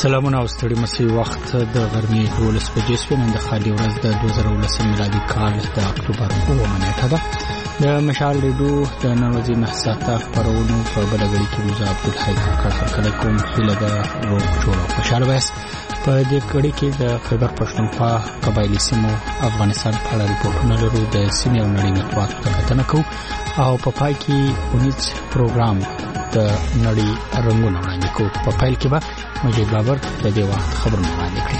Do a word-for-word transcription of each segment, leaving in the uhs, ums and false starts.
سلامونه او ستړي مسي وخت د غرمې دولس بجې شوې نن د خالي ورځ د دوه زره ولس میلادي کال د اکتوبر اوومه نیټه ده. د مشال ریډیو د نن ورځې نه ساعته خپرونو په بله غړي کې روزه عبدالحی کاکړ هرکلی کوم. هیله ده روغ جوړ او خوشحاله وایاست. په دې کړۍ کې د خیبر پښتونخوا قبایلي سیمو افغانستان په اړه ریپورټونه لرو. د سیمې او نړۍ مطبوعاتو ته کتنه کوو او په پای کې اونیز پروګرام د نړۍ رنګونه وړاندې کوو. په پیل کې به مجید بابر د دې وخت خبرونه وړاندې کړي.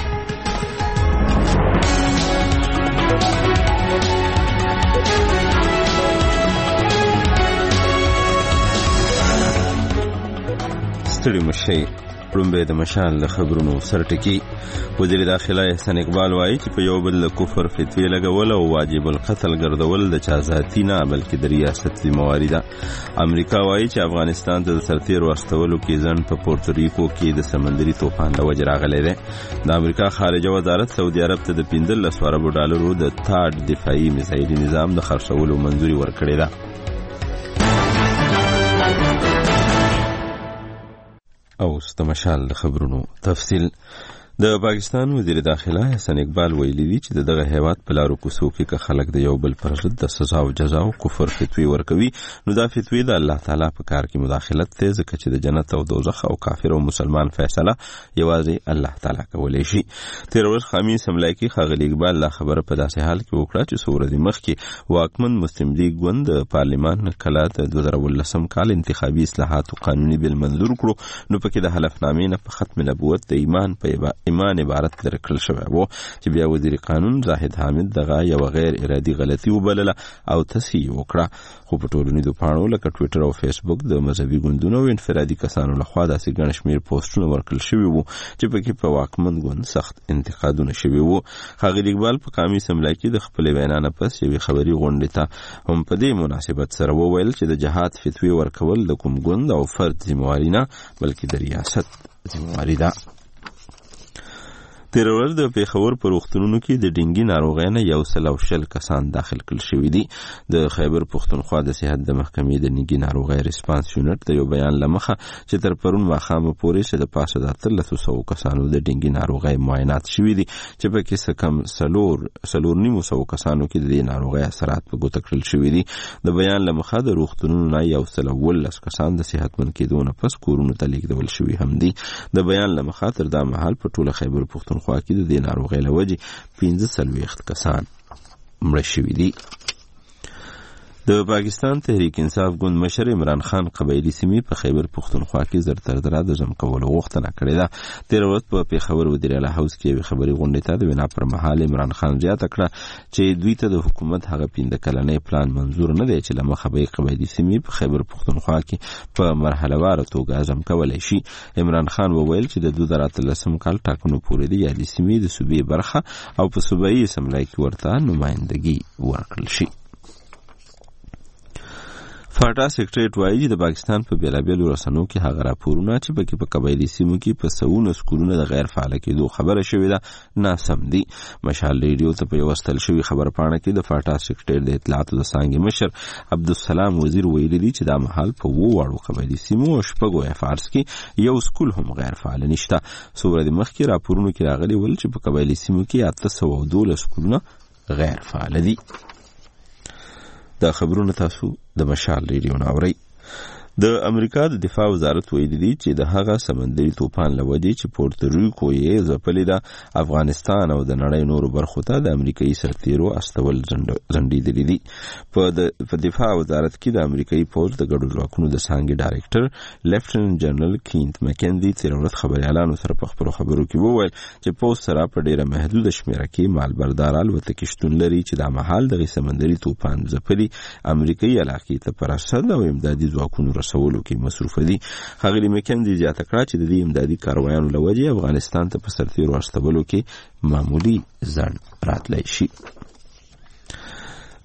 ستړي مشي لومبه د مشال له خبرونو سرټکی. وزیر داخله احسان اقبال وایي چې په یو بل کفر فتوی لګول او واجب القتل ګرځول د چا ذاتی نه بلکې د ریاست ذمہواری ده. امریکا وایي چې افغانستان ته د سرتیر واستولو کې ځن په پورتوریکو کې د سمندري طوفان له وجې راغلی دی. د امریکا خارجه وزارت سعودي عرب ته د پنځلس اربو ډالرو د تاډ دفاعي میزایلي نظام د خرڅولو منظوري ورکړې ده. او ستمشال خبرونو تفصیل. د پاکستان وزیر داخله احسان اقبال ویلي دی چې دغه هیواد په لارو کوڅو کې که خلک د یو بل پر ضد د سزا او جزا او کفر فتوی ورکوي نو دا فتوی د الله تعالی په کار کې مداخلت دی، ځکه چې د جنت او دوزخ او کافر او مسلمان فیصله یوازې الله تعالی کولی شي. تیر ورځ خمیس ملایکی ښاغلي اقبال لا خبره په داسې حال کې وکړه چې څو ورځې مخکې واکمن مسلم لیګ ګوند د پارلمان کله د دوه زره ولسم کال انتخابي اصلاحاتو قانوني بل منظور کړو نو پکې د حلفنامې نه په ختم نبوت د ایمان په ایمان عبارت درکړل شوی وو چې بیا وزیر قانون زاهد حامد دغه یو غیر ارادي غلطي وبلله او تصحیح وکړه. خو په ټولنیزو پاڼو لکه ټویټر او فیسبوک د مذهبي ګوندونو او انفرادي کسانو لخوا داسې ګڼ شمېر پوسټونه ورکړل شوي وو چې پکې په واکمن ګوند سخت انتقادونه شوي وو. ښاغلي اقبال په قامي سملا کې د خپلې وینا نه پس یوې خبري غونډې ته هم په دې مناسبت سره وویل چې د جهاد فتوی ورکول د کوم ګوند او فرد ذمہواری نه بلکې د ریاست ذمہواری ده. تیر ورځ د پیښور په روغتونونو کې د ډینګي ناروغۍ نه یو سل او شل کسان داخل کړل شوي دي. د خیبر پښتونخوا د صحت د محکمې د ډینګي ناروغۍ ریسپانس یونټ د یو بیان لمخه چې تر پرون ماښامه پورې چې د پاسه د اتلس سوو کسانو د ډینګي ناروغۍ معاینات شوي دي چې پکې څه کم څلور څلور نیمو سوو کسانو کې د دې ناروغۍ اثرات په ګوته کړل شوي دي. د بیان لمخه د روغتونونو نه یو سل اوولس کسان د صحتمند کېدو نه پس کورونو ته لیږدول شوي هم دي. د بیان لمخه تر دا مهال په ټوله خیبر پښتونخوا خوا کې د دې ناروغۍ له وجې پنځه څلوېښت کسان مړه شوي دي. د پاکستان تحریک انصاف ګوند مشر عمران خان قبایلي سیمې په خیبر پښتونخوا کې زر تر زره د جمع کولو غوښتنه کړې ده. تېره ورځ په پېښور ودیر اعلی هاوس کې یوې خبري غونډې ته د وینا پر مهال عمران خان زیاته کړه چې دوی ته د حکومت هغه پنځه کلنی پلان منظور نه دی چې له مخه به یې قبایلي سیمې په خیبر پښتونخوا کې په مرحله واره توګه جمع کولی شي. عمران خان وویل چې د دوه زره اتلسم کال ټاکنو پورې د یادې سیمې د صوبې برخه او په صوبایي اسمبلۍ کې ورته نمایندګي ورکړل شي. فاټا سیکریټریټ وایي چې د پاکستان په بیلابیلو رسنیو کې هغه راپورونه چې پکې په قبایلي سیمو کې په سوونه سکولونه د غیر فعال کېدو خبره شوې ده ناسم دي. مشال ریډیو ته په یو وستل شوی خبر پاڼه کې د فاټا سیکریټریټ د اطلاعاتو د څانګې مشر عبدالسلام وزیر ویلي دي چې دا مهال په وو واړو قبایلي سیمو او شپږو افارس کې یو سکول هم غیر فعال نشته. څو ورځې مخکې راپورونه کې راغلي ول چې په قبایلي سیمو کې اته سوه دولس سکولونه غیر فعال دي. دا خبرونه تاسو د مشال ریډیو نه اورئ. د امریکا د دفاع وزارت ویلي دی چې د هغه سمندري طوفان له وجې چې پورتوریکو یې ځپلې ده افغانستان او د نړۍ نورو برخو ته د امریکایي سرتیرو استول ځنډېدلي دي. په دفاع وزارت کې د امریکایي پوځ د ګډو ځواکونو د څانګې ډایرکټر لیفټننټ جنرال کینت مکینزي تېره ورځ خبریالانو سره په خپلو خبرو کې وویل چې پوځ سره په ډېره محدوده شمېره کې مالبردار الوتکې شتون لري چې دا مهال دغه سمندري طوفان ځپلي امریکایي علاقې ته په رسد او امدادي ځواکونو سوالو کې مصروف دي. ښاغلي مکینزي زیاته کړه چې د دې امدادي کاروایانو له وجې افغانستان ته په سرتیرو استولو کې معمولی ځنډ راتلی شي.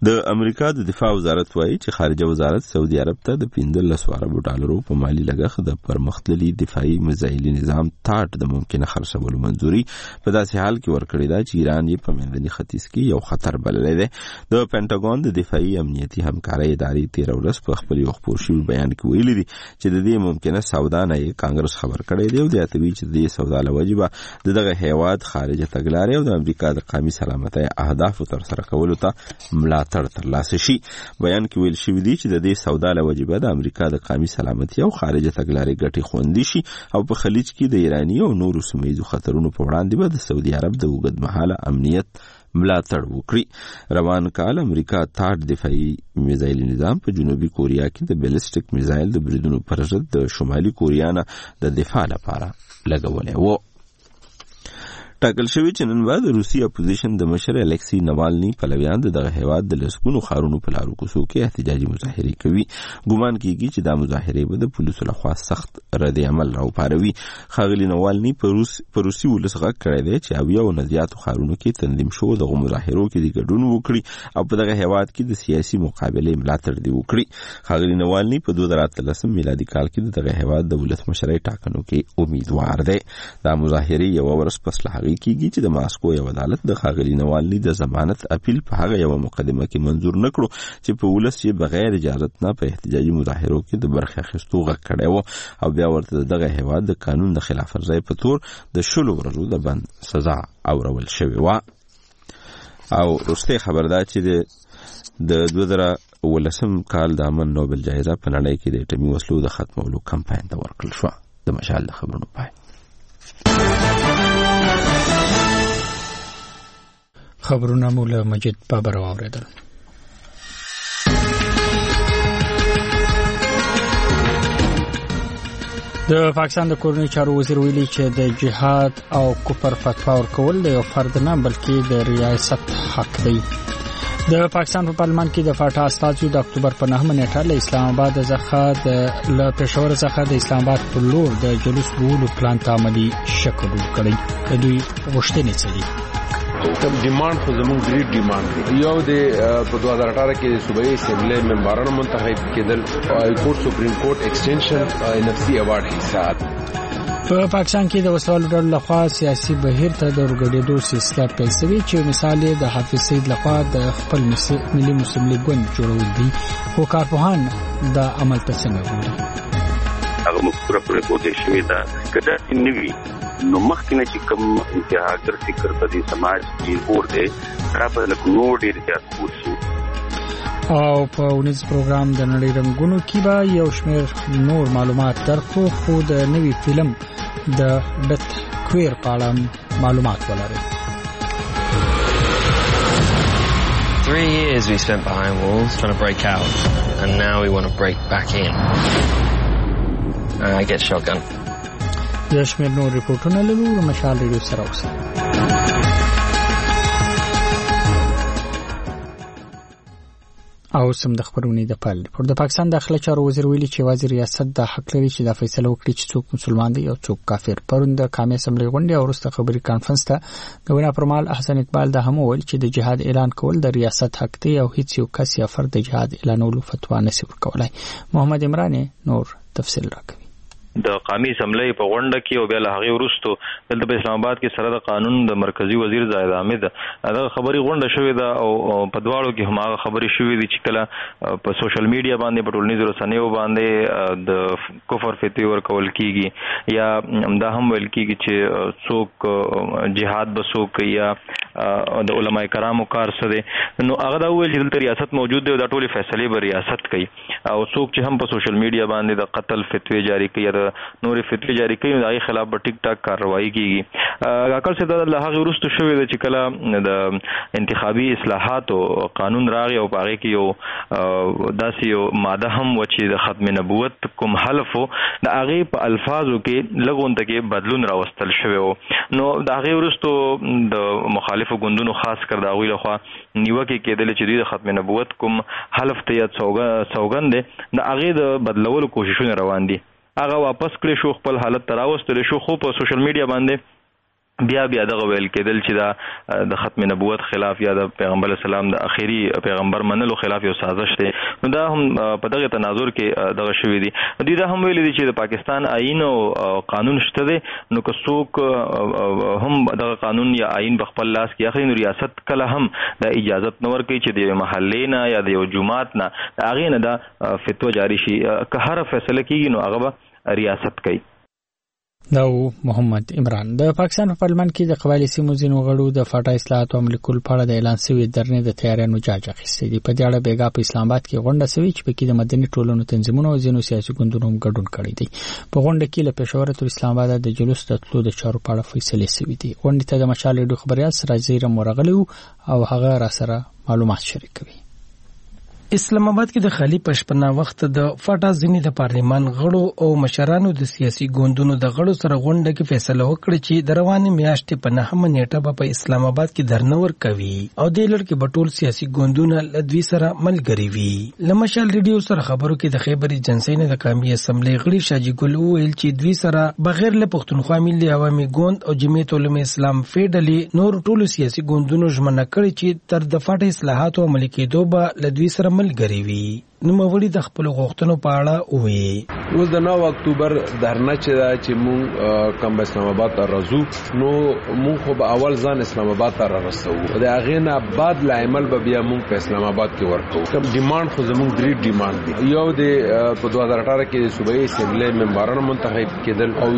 د امریکا د دفاع وزارت وایي چې خارجه وزارت سعودي عرب ته د پنځلس اربو ډالرو په مالی لګښت د پرمختللي دفاعي میزایل نظام تاټ د ممکنه خرڅولو منځوري په داسې حال کې ورکړې ده چې ایران یې په منځني ختیځ کې یو خطر بللی دی. د پینټاګون د دفاعي امنیتي همکارۍ ادارې تېره ورځ په خپل یو خپور شوي بیان کې ویلي دي چې د دې ممکنه سودا نه یې کانګرس خبر کړی دی او زیاتوي چې د دې سودا له وجې به د دغه هیواد خارجه تګلارې او د امریکا د قومي سلامتۍ اهدافو ترسره کولو ته ملاتړ ترلاسه شي. بیان کې ویل شوي دي چې د دې سودا له وجې به د امریکا د قومي سلامتۍ او خارجه تګلارې ګټې خوندي شي او په خلیج کې د ایراني او نورو سیمه ییزو خطرونو په وړاندې به د سعودي عرب د اوږدمهاله امنیت ملاتړ وکړي. روان کال امریکا تاټ دفاعي میزایل نظام په جنوبي کوریا کې د بیلسټیک میزایل د بریدونو پر ضد د شمالي کوریا نه د دفاع لپاره لګولې و. ټاکل شوی چې نن بعد روسي اپوزیشن د مشر الکسی نوالني پلویان دغه هیواد د لسګونو خارونو په لارو کوڅو کې احتجاجي مظاهرې کوي. ګومان کیږي چې دا مظاهرې به د پولیسو لخوا سخت رد عمل راوپاروي. ښاغلي نوالني په روس په روسي ولس غږ کړی دی چې اویا او زیاتو خارونو کې تنظیم شوو دغه مظاهرو کې د ګډون وکړي او په دغه هیواد کې د سیاسي مقابلې ملاتړ دی وکړي. ښاغلي نوالني په دوه زره اتلسم میلادي کال کې دغه هیواد د ولسمشرۍ ټاکنو کې امیدوار دی. دا مظاهرې یو ورځ پس له کیږي چې د ماسکو یو عدالت د ښاغلي نوالني د ضمانت اپیل په هغه یو مقدمه کې منظور نکړو چې په ولس یې بغیر اجازت نه په احتجاجي مظاهرو کې د برخې اخیستو غږ کړی و او بیا ورته دغه هیواد د قانون د خلاف ورزۍ په تور د شلو ورځو د بند سزا اورول شوې وه. او وروستۍ خبر دا چې د دوه زره اوولسم کال د امن نوبل جایزه په نړۍ کې د اټومي وسلو د ختمولو کمپاین ته ورکړل شوه. د مشال د خبرونو پای. خبرونه مو له مجید بابر واوریدل. د پاکستان د کورنۍ چارو وزیر ویلي چې د جهاد او کفر فتوا ورکول د یو فرد نه بلکې د ریاست حق دی. د پاکستان په پارلمان کې د فاټا استازو د اکتوبر په نهمه نیټه له اسلام آباد څخه د له پېښور څخه د اسلام آباد په لور د جلوس وولو پلان ته عملي شکل ورکړی. د دوی غوښتنې څه دي؟ تم ډیماند خو زموږ ډېر ډیماند یو د په دوه هزار اټھارہ کې د صوبایي اسمبلی ممبرانو منتخب کېدل او های کورټ سپریم کورټ ایکسټنشن ان اف سی ایوارډ حساب. په پاکستان کې د وسوالو ډلو لخوا سیاسي بهیر ته د ورګډېدو سلسله پیل شوې چې مثال یې د حافظ سید لخوا د خپل ملي مسلم لیګ ګوند جوړول دي. خو کارپوهان د عمل ته څنګه ګوري؟ هغه مفکوره پرې کوټې شوې ده کله نوي نو مخکې چې کوم انتهاګر فکر په دې سماج کې ور دي را په نو ډېر زیات کوشي. او په ونیز پروګرام د نړۍ رنگونو کې به یو شمېر نور معلومات درکو خو د نوي فلم د ډت کویر په اړه معلومات ولرئ. Three years we spent behind walls trying to break out, and now we want to break back in. Uh, I get shotgun. د شمېر نور ریپورټونه لرو مشال ریډیو سره اوسئ. او سم د خبرونې د پال پر د پاکستان داخله چارو وزیر ویلي چې وزیر ریاست د حق لري چې دا فیصله وکړي چې څوک مسلمان دی او څوک کافر. پرون د قومي اسمبلی غونډې او وروسته خبري کانفرنس ته ګورنر پرمال احسن اقبال د هم ویل چې د جهاد اعلان کول د ریاست حق دی او هیڅ یو کس یا فرد د جهاد اعلانولو فتوا نشي ورکولای. محمد عمران نور تفصیل راکوي. د قومي اسمبلی په غونډه کې او بیا له هغه وروسته دلته په اسلام آباد کې سره د قانون د مرکزی وزیر زاهد احمد دا خبري غونډه شوې ده او په دواړو کې هم هغه خبري شوې دي چې کله په سوشل میډیا باندې په ټولنیزو رسنیو باندې د کفر فتوی ورکول کیږي یا دا هم ویل کیږي چې څوک جهاد بسوک یا د علماء کرامو کار سره نو هغه دا ویل چې دلته ریاست موجود دی او دا ټولې فیصلې به ریاست کوي او څوک چې هم په سوشل میډیا باندې د قتل فتوی جاری کوي نور فتوی جاری کوي دغه خلاف به ټیک ټاک کاروایی کیږي. اکل څه د هغه وروسته شوې ده چې کله د انتخابي اصلاحات او قانون راغی او هغه کې یو داسې یو ماده هم و چې د ختم نبوت کوم حلف د هغه په الفاظو کې لګونته کې بدلون راوستل شوی نو د هغه وروسته د مخالفو ګوندونو خاص کر دا غوی لخوا نیوکه کېدل چې د ختم نبوت کوم حلف ته یا سوګند د هغه د بدلولو کوششونه روان دي. هغه واپس کړی شو خپل حالت تراوستل شو خو په سوشل میډیا باندې بیا بیا دغه ویل کېدل چې دا د ختم نبوت خلاف یا د پیغمبر اسلام د اخیری پیغمبر منلو خلاف یو سازش دی. نو دا هم په دغه تناظر کې دغه شوی دی. دوی دا هم ویل دي چې د پاکستان آئین او قانون شته دی، نو که څوک هم دغه قانون یا آئین په خپل لاس کې اخلي، نو ریاست کله هم د اجازت نه ورکوي چې د محلې نه یا د یو جماعت نه هغې نه دا فتوا جاری شي. که هر فیصله کېږي نو هغه به ریاست کوي. دا محمد عمران. د پاکستان په پارلمان کې د قبایلي سیمو ځینو غړو د فاټا اصلاحات او عملي کولو په اړه د اعلان شوي درنې د تیاریانو جاج اخیستی دی. په دې اړه بیګا په اسلام آباد کې غونډه شوې چې پکې د مدني ټولنو تنظیمونو او ځینو سیاسي ګوندونو هم ګډون کړی دی. په غونډه کې له پېښور تر اسلام آباد د جلوس د تلو د چارو په اړه فیصلې شوې دي. غونډې ته د مشال ریډیو خبريال سراج زیرم ورغلی او هغه را سره معلومات شریکوي. اسلام آباد کې د خالی پشپنا وخت د فاټا ځینې د پارلیمان غړو او مشرانو د سیاسي ګوندونو د غړو سره غونډه کې فیصله وکړه چې د روانې میاشتې په نهمه نیټه به په اسلام آباد کې درنه ورکوي او د لړ کې بټول سیاسي ګوندونه له دوی سره ملګري وي. لمشال ریډیو سره خبرو کې د خیبر ایجنسی نه د قومي اسمبلی غړي شاجي ګل ویل چې دوی سره بغیر له پښتونخوا ملي عوامي ګوند او جمعیت علماء اسلام فیډلی نور ټول سیاسي ګوندونو ژمنه کړې چې تر د فاټا اصلاحات او عملي کېدو به له دوی سره ملګري وي. نو موري د خپل غوښتنو په اړه وی اوس د نو اکتوبر درنه چې دا چې مون کم اسلام آباد ته راځو، نو مون خو به اول ځان اسلام آباد ته راوستو، د هغه نه بعد لا عمل به بیا مون په اسلام آباد کې ورکو. کوم ډیماند خو زمون ډری ډیماند دی. یو د په دوه هزار اټھارہ کې د صوبایي اسمبلی ممبرانو منتخب کېدل او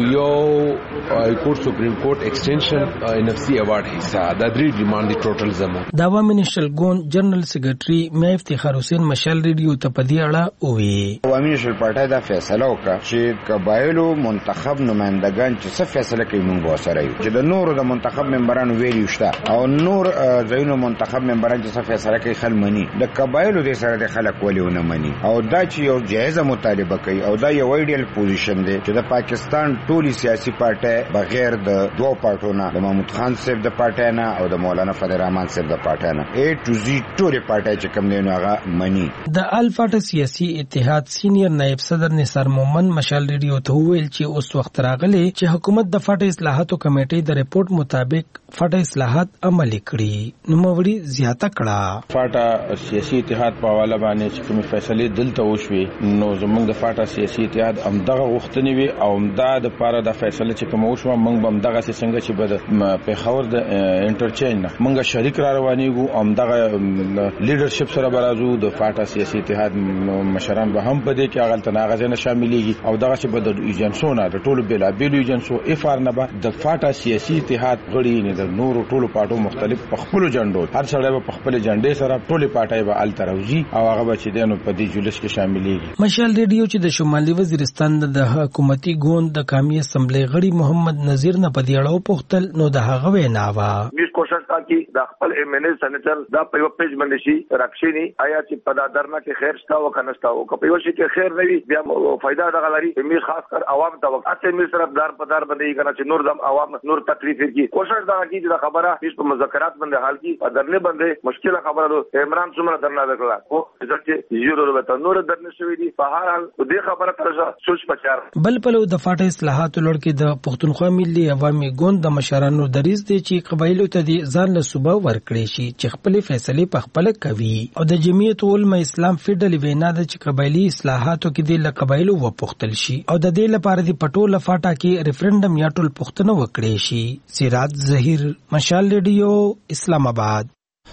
یو های کورټ سپریم کورټ ایکسټنشن ان اف سی ایوارډ حصہ دا ډری ډیماند دی ټوټل زمون. دا عوامي نېشنل ګوند جنرال سیکریټري میا افتخار حسین مشال ریډیو ته په دې اړه وی عوامي نېشنل پارټي دا فیصله وکړه چې قبایلو منتخب نمائندگان چې څه فیصله کوي موږ به سره یو، چې د نورو د منتخب ممبرانو ویلیو شته او نور ځینو منتخب ممبران چې څه فیصله کوي خل مني، د قبایلو د سره د خلک ولې ونه مني او دا چې یو جایزه مطالبه کوي او دا یو ایډیل پوزیشن دی چې د پاکستان ټولي سیاسي پارټي بغیر د دوه پارټو نه، د محمود خان صاحب د پارټي نه او د مولانا فضل الرحمن صاحب د پارټي نه ای ټو زی ټولي پارټي چې کوم دی نو هغه مني. د الفاټا سیاسي اتحاد سینیر نائب صدر نثار مومن مشال ریډیو ته ویل چې اوس وخت راغلی چې حکومت د فاټا اصلاحاتو کمیټې د ریپورت مطابق فاټا اصلاحات عملي کړي. نو موري زیاته کړه فاټا سیاسي اتحاد په حواله باندې چې کوم فیصله دلته وشوي، نو زمونږ د فاټا سیاسي اتحاد همدغه غوښتنې وي او همدا د پاره د فیصله چې کوم وشو موږ هم دغه څنګه چې بد پیښور د انټرچینج نه موږ شریک را روانېږو، همدغه لیډرشپ سره برازو د فاټا سیاسي اتحاد مشران به هم په دې کې هغه تناغه نه شاملېږي او دغه چې به د ایجنسونو د ټولو بلا بیلو ایجنسو افار نه به د فاټا سیاسي اتحاد غړي نه د نورو ټولو پارټو مختلف په خپل جنډو هر څړی په خپل جنډې سره ټولې پارټي به ال تروزی او هغه به چې دنو په دې جلوس کې شاملېږي. مشال ریډیو چې د شمالي وزیرستان د حکومتي ګوند د قومي اسمبلی غړي محمد نذیر نه په دې اړه پوښتل، نو د هغه وینا وا موږ کوشش تا کی د خپل ایم ان ای سېنیټر دا په یو پیج باندې شي راکشيني آیا چې په دا درنه کې خیر شته او کنه شته او په یو شي کې خیر نه وي بیا فائدہ دغه لري. موږ خاص کر عوام ته وخت اته موږ صرف دار په دار باندې کنه چې نور دم عوام نور تکلیف کی کوشش دا کی چې خبره هیڅ په مذاکرات باندې حل کی درنه باندې مشکله خبره عمران څومره درنه وکړه او چې یو ورته نور درنه شوې دي په هر حال دې خبره ترجه سوچ پچار. بل په د فاټا اصلاحات لړ کې د پښتونخوا ملي عوامي ګوند د مشرانو دریز دي چې قبایلو ته دي ځان له صوبه ورکړي شي چې خپل فیصله په خپل کوي او د جمعیت علماء اسلام فیډلی وینا د چې قبایلی اصلاحاتو کې د قبایلو وپختل شي او د دې لپاره د پټول فاټا کې ریفرندم یا ټول پښتنه وکړي شي. سراج ظهیر مشال ریډیو اسلام آباد.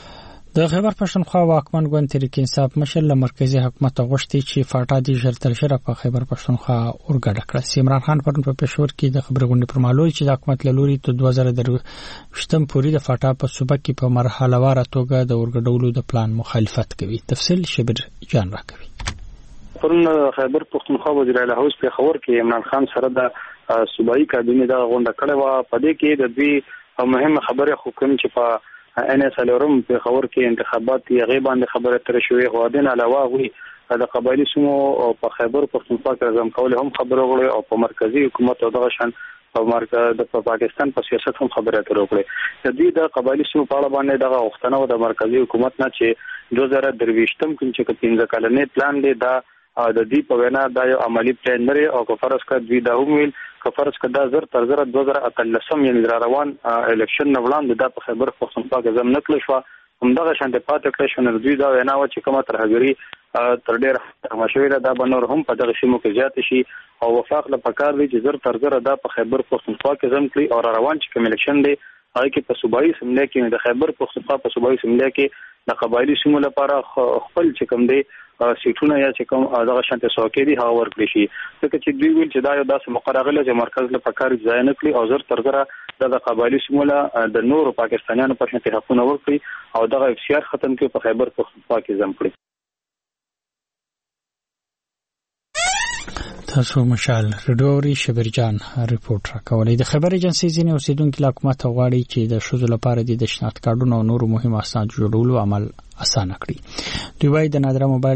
د خیبر پښتونخوا واکمن ګوند تحریک انصاف مشر له مرکزی حکومت غوښتي چې فاټا د ژر تر ژره په خیبر پښتونخوا اورګډ کړه. عمران خان پرون په پېښور کې د خبري غونډې پر مهال چې د حکومت له لوري ته دوه زره درویشتم پورې د فاټا په صوبه کې په مرحله واره توګه د اورګډولو د پلان مخالفت کوي. تفصیل شبیر جان راکوي. پرون خیبر پښتونخوا وزیر اعلی هوس په خبر کې عمران خان سره د صوبایي کابینې د غونډه کړې و. په دې کې د دوی مهمه خبره حکومت چې په ان اس الورم په خبر کې انتخابات یې غیبان خبره تر شوې هو دین علاوه وي د قبایلی سمو په خیبر پښتونخوا کې رقم کول هم خبره وکړي او په مرکزی حکومت او دغه شان په مرکز د پاکستان په سیاست هم خبره تر وکړي. د دې د قبایلی سمو په اړه باندې دغه وختنه د مرکزی حکومت نه چې دوه زره درویشتم کې چې پنځه کلنې پلان دی دا د دې په وینا دا یو عملی پلان لري او که فرض کړه دوی دا هم ویل که فرض کړه دا زر تر زر دوه زره اتلسم یعنی را روان الیکشن نه وړاندې دا په خبر پښتونخوا کې زم نکړل شو همدغه شان د پاتې کړی شو نو دوی دا وینا و چې کومه ترهګری تر ډېر مشوره دا بنور هم په دغه سیمو کې زیات شي او وفاق له پکار دی چې زر تر زر دا په خبر پښتونخوا کې زم کړی او را روان چې کوم الیکشن دی هغه کې په صوبایي سیمه کې د خیبر پښتونخوا په صوبایي سیمه کې د قبایلی سیمو لپاره خپل چې کوم دی سیټونه یا چې کوم دغه شانته څوکۍ دي هغه ورکړي شي ځکه چې دوی ویل چې دا یو داسې مقرره غله چې مرکز له پکار ځای نه کړی او زر تر زر د قبایلی سیمو له د نورو پاکستانیانو په شان حقونه ورکړي او دغه اختیار ختم کړي په خیبر پښتونخوا کې زم کړی. تاسو مشال رډوري شبرجان ریپورت راکولې د خبر ایجنسی ځینې اوسیدونکو حکومت غواړي چې د شذ لپاره د شناخت کارډونو او نورو مهم اسناد جوړولو عمل اسانه کړي. دوی وايي د نادره موبایل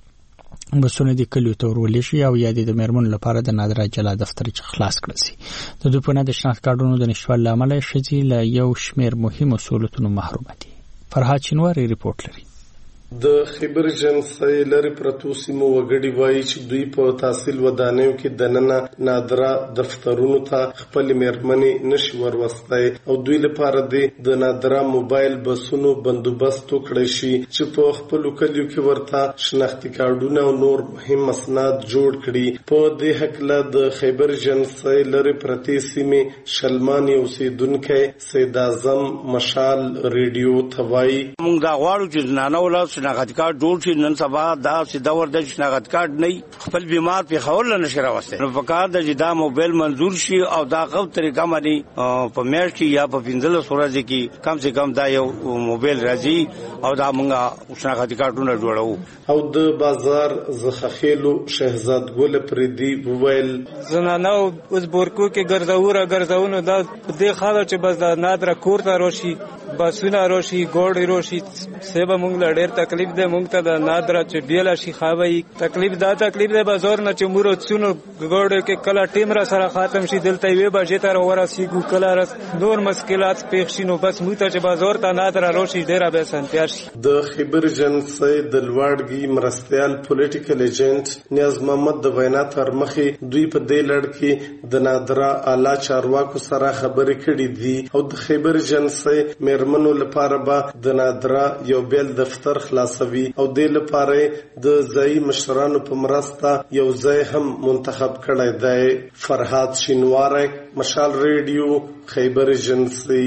بسونه د کلیو ته ورولې شي او یا د میرمن لپاره د نادره جلا دفتر چې خلاص کړي شي. د دوی په نه د شناخت کارډونو د نشوال عمل شذي له یو شمیر مهم اصولونو محروم دي. فرهاد شینواری ریپورت لري. د خیبر جنسي لري پرتو سیمو وګړي وایي چې دوی په تحصیل ودانیو کې دننه نادره دفترونو ته خپل میرمنې نشي وروستای او دوی لپاره د نادره موبایل بسونو بندوبست وکړي شي چې په خپل کلیو کې ورته شناختی کارډونه او نور مهم اسناد جوړ کړي. په دې حقله د خیبر جنسي لري پرتې سیمې شلمانی اوسیدونکو سید اعظم مشال ریډیو توای موږ دا غواړو چې نانو شناخت کارت جوړ شي. نن سبا دا چې دا ورته شناخت کارت نه خپل بیمار په خول نه شي راوسته نو پکار د جدا موبایل منظور شي او دا غو طریقه باندې په میاشت کې یا په پنځله سورځ کې کم سے کم دا یو موبایل راځي او دا موږ شناخت کارتونه جوړو. او د بازار زخخیلو شهزاد ګل پردي وویل زنانه اوس بورکو کې ګرځاوره ګرځاونو دا د خاله چې بس دا نادر کور ته روشي بسونه روشي ګوړې روشي سبا موږ لړ تکلیف ده مونږ ته د نادره چې بیل شي خوي تکلیف دا تکلیف ده بازار نه چې مورو څونو ګوړو کې کله ټیم را سره ختم شي دلته وی بجې تر ورسیګو کله رس نور مشکلات پېښ شي نو بس موږ ته چې بازار ته نادره روشي ډیره به سنتیار شي. د خیبر جنسي د لوړګي مرستيال پولیټیکل ایجنټ نیاز محمد د وینا تر مخې دوی په دې لړ کې د نادره اعلی چارواکو سره خبرې کړې دي او د خیبر جنسي میرمنو لپاره به د نادره یو بیل دفتر خلاصوي او د لپاره د ځای مشرانو په مرسته یو ځای هم منتخب کړی دی. فرهاد شینواری مشال ریډیو خیبر جنسي.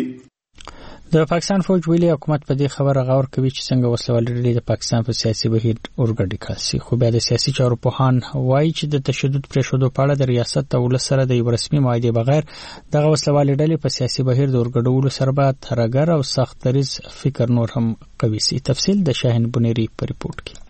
د پاکستان فوج ویلي حکومت په دې خبره غور کوي چې څنګه وسلوال ډلې د پاکستان په سیاسي بهیر اورګډي کړي خو بیا د سیاسي چارو پوهان وایي چې د تشدد پرېښودو په اړه د ریاست او ولس سره د یو رسمي معاهدې بغیر دغه وسلوال ډلې په سیاسي بهیر د اورګډولو سره به ترګر او سخت دریز فکر نور هم قوي سي. تفصیل د شاهین بنيري په ریپورت کې.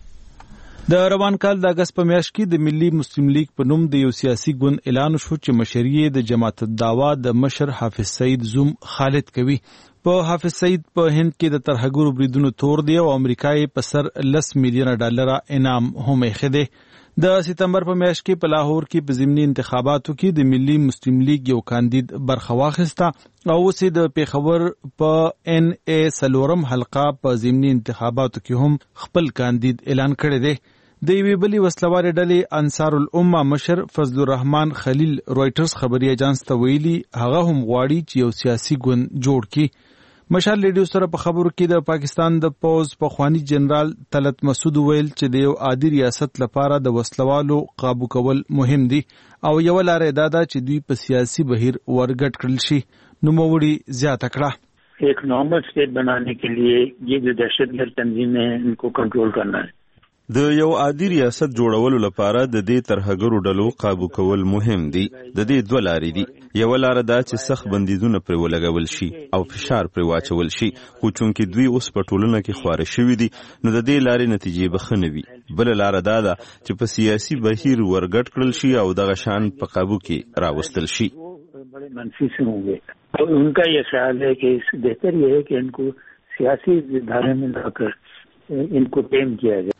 د روان کال د اگست په میاشت کې د ملي مسلم لیگ په نوم د یو سیاسي ګوند اعلان شو چې مشري د جماعت الدعوا د مشر حافظ سعید زوم خالد کوي. په حافظ سعید په هند کې د ترهګرو بریدونو تور دی او امریکای په سر لس میلیون ډالر انعام هم خېده. د سپتمبر په میاشت کې په لاهور کې په ضمني انتخاباتو کې د ملي مسلم لیگ یو کاندید برخه واخیسته او اوس د پیښور په ان ای سلورم حلقه په ضمني انتخاباتو کې هم خپل کاندید اعلان کړی دی. د یوې بلې وسلوارې ډلې انصار الامه مشر فضل الرحمن خلیل رويټرز خبري ایجنس ته ویلي هغه هم غواړي چې یو سیاسي ګوند جوړ کړي. مشال ریډیو سره په خبرو کې د پاکستان د پوز پخوانی جنرال طلعت مسعود ویل چې د یو عادي ریاست لپاره د وسلوالو قابو کول مهم دي او یو لارې دا ده چې دوی په سیاسي بهیر ورګټ کړل شي. نوموړي زیاته کړه ایک نارمل سٹیٹ بنانے کے لیے یہ جو دہشت گرد تنظیمیں ہیں ان کو کنٹرول کرنا ہے. د یو عادي ریاست جوړولو لپاره د دې ترهګرو ډلو قابو کول مهم دي. د دې دوه لارې دي. یو لار دا چې سخت بندیزونه پر ولګول شي او فشار پر واچول شي خو چونکې دوی اوس په ټولنه کې خواره شوي دي نو د دې لارې نتیجې به ښه نه وي. بل لار دا ده چې په سیاسي بهیر ورګټ کړل شي او دغه شان په قابو کې راوستل شي. بڑے منفی سے ہوں گے تو ان کا یہ خیال ہے کہ بہتر یہ ہے کہ ان کو سیاسی دھارے میں لا کر ان کو ٹیم کیا جائے.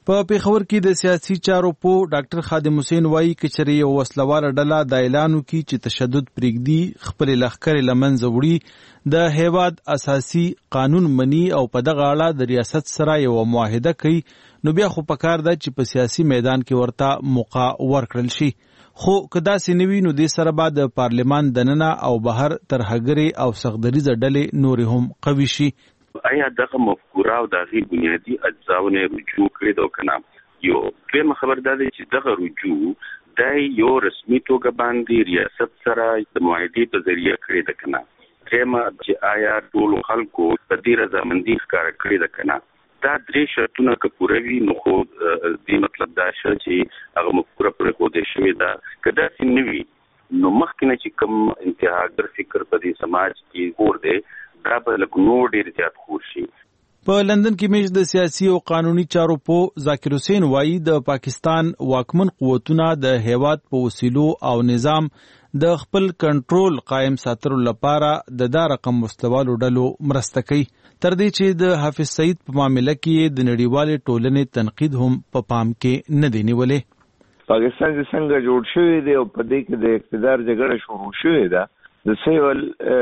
په پیښور کې د سیاسي چارو په ډاکټر خادم حسین وایي کچري یو وسلواله ډله د اعلان وکړي چې تشدد پرېږدي خپل لښکرې له منځه وړي د هیواد اساسي قانون مني او په دغه اړه د ریاست سره یو معاهده کوي نو بیا خو پکار ده چې په سیاسي میدان کې ورته موقع ورکړل شي خو که داسې نه وي نو دې سره به د پارلمان دننه او بهر ترهګرې او سخدریزه ډلې نورې هم قوي شي. آیا دغه مفکوره او دغه بنیادی اجزاونه رجوع کړي دا کنه یو کومه خبر ده چې دغه رجوع د یو رسمي توګه باندې ریاست سره د معاهدې په ذریعہ کړي ده کنه کومه چې آیا ټول خلکو په دې رضامندي ښکار کړي ده کنه دا درې شرطونه که پوره وي نو خو دې مطلب دا شته چې هغه مفکوره پرې ښودل شوې ده که داسې نه وي نو مخکې نه چې کوم انتهاګر فکر په دې سماج کې خور دی دا به لږ نور ډېر زیات خور شي. په لندن کې میش د سیاسي او قانوني چارو په ذاکر حسین وایي د پاکستان واکمن قوتونه د هیواد په وسیلو او نظام د خپل کنټرول قائم ساتلو لپاره د دا رقم مستوالو ډلو مرسته کوي تر دې چې د حافظ سعید په معاملې کې د نړیوالې ټولنې تنقید هم په پام کې نه دی نیولې. پاکستان چې څنګه جوړ شوی دی او په دې کې د اقتدار جګړه شروع شوې ده د سیول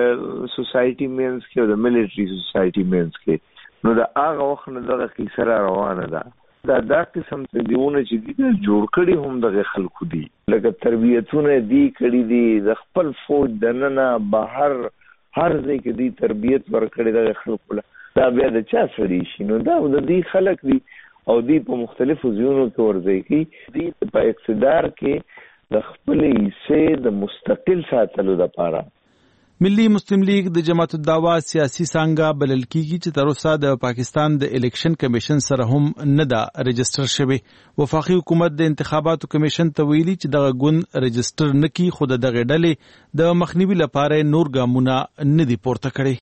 سوسایټي مینس کې او د ملټري سوسایټي مینس کې نو د هغه وخت نه دغه کیسه را روانه ده دا دا قسم تنظیمونه چې دي جوړ کړي هم دغه خلکو دي لکه تربیتونه دي کړي دي د خپل فوج دننه بهر هر ځای کې دي تربیت ورکړي دغه خلکو دا بیا د چا سړي شي نو دا د دې خلک دي او دي په مختلفو ځایونو کې ورځي کې دي په اقتدار کې د خپل حصے د مستقل ساتلو لپاره. ملي مسلم لیگ د جماعت الدعوا سیاسي څنګه بلل کیږي چې تر اوسه د پاکستان د الیکشن کمیشن سره هم نه دا رجستر شوی. وفاقي حکومت د انتخاباتو کمیشن ته ویلي چې دغه ګوند رجستر نکي خو د دغه ډلې د مخنیوي لپاره نور ګامونه نه دي پورته کړي.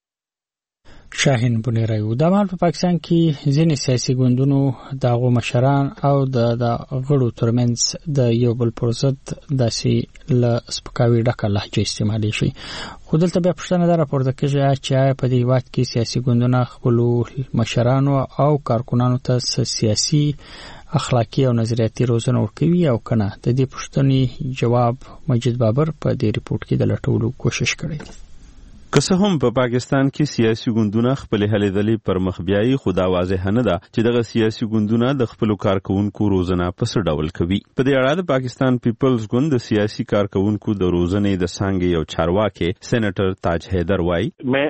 شاهین بنیرایو د مال په پاکستان کې ځینې سیاسي ګوندونو د هغو مشران او د غړو ترمنځ د یو بل پر ضد داسې له سپکاوي ډکه لهجه استعمالي شي خو دلته بیا پوښتنه دا راپورته کېږي چې په دې هېواد کې سیاسي ګوندونه خپلو مشرانو او کارکنانو ته سیاسي اخلاقي او نظریاتي روزنه ورکوي او کنه د دې پوښتنې جواب مجید بابر په دې ریپورت کې د لټولو کوشش کړی دی. که څه هم په پاکستان کې سیاسي ګوندونه خپل هلې ځلې پر مخ بیایي خو دا واضح نه ده چې دغه سیاسي ګوندونه د خپلو کارکونکو روزنه په څه ډول کوي. په دې اړه د پاکستان پیپلز ګوند د سیاسي کارکونکو د روزنې د څانګې یو چارواکي سېنیټر تاج حیدر وایي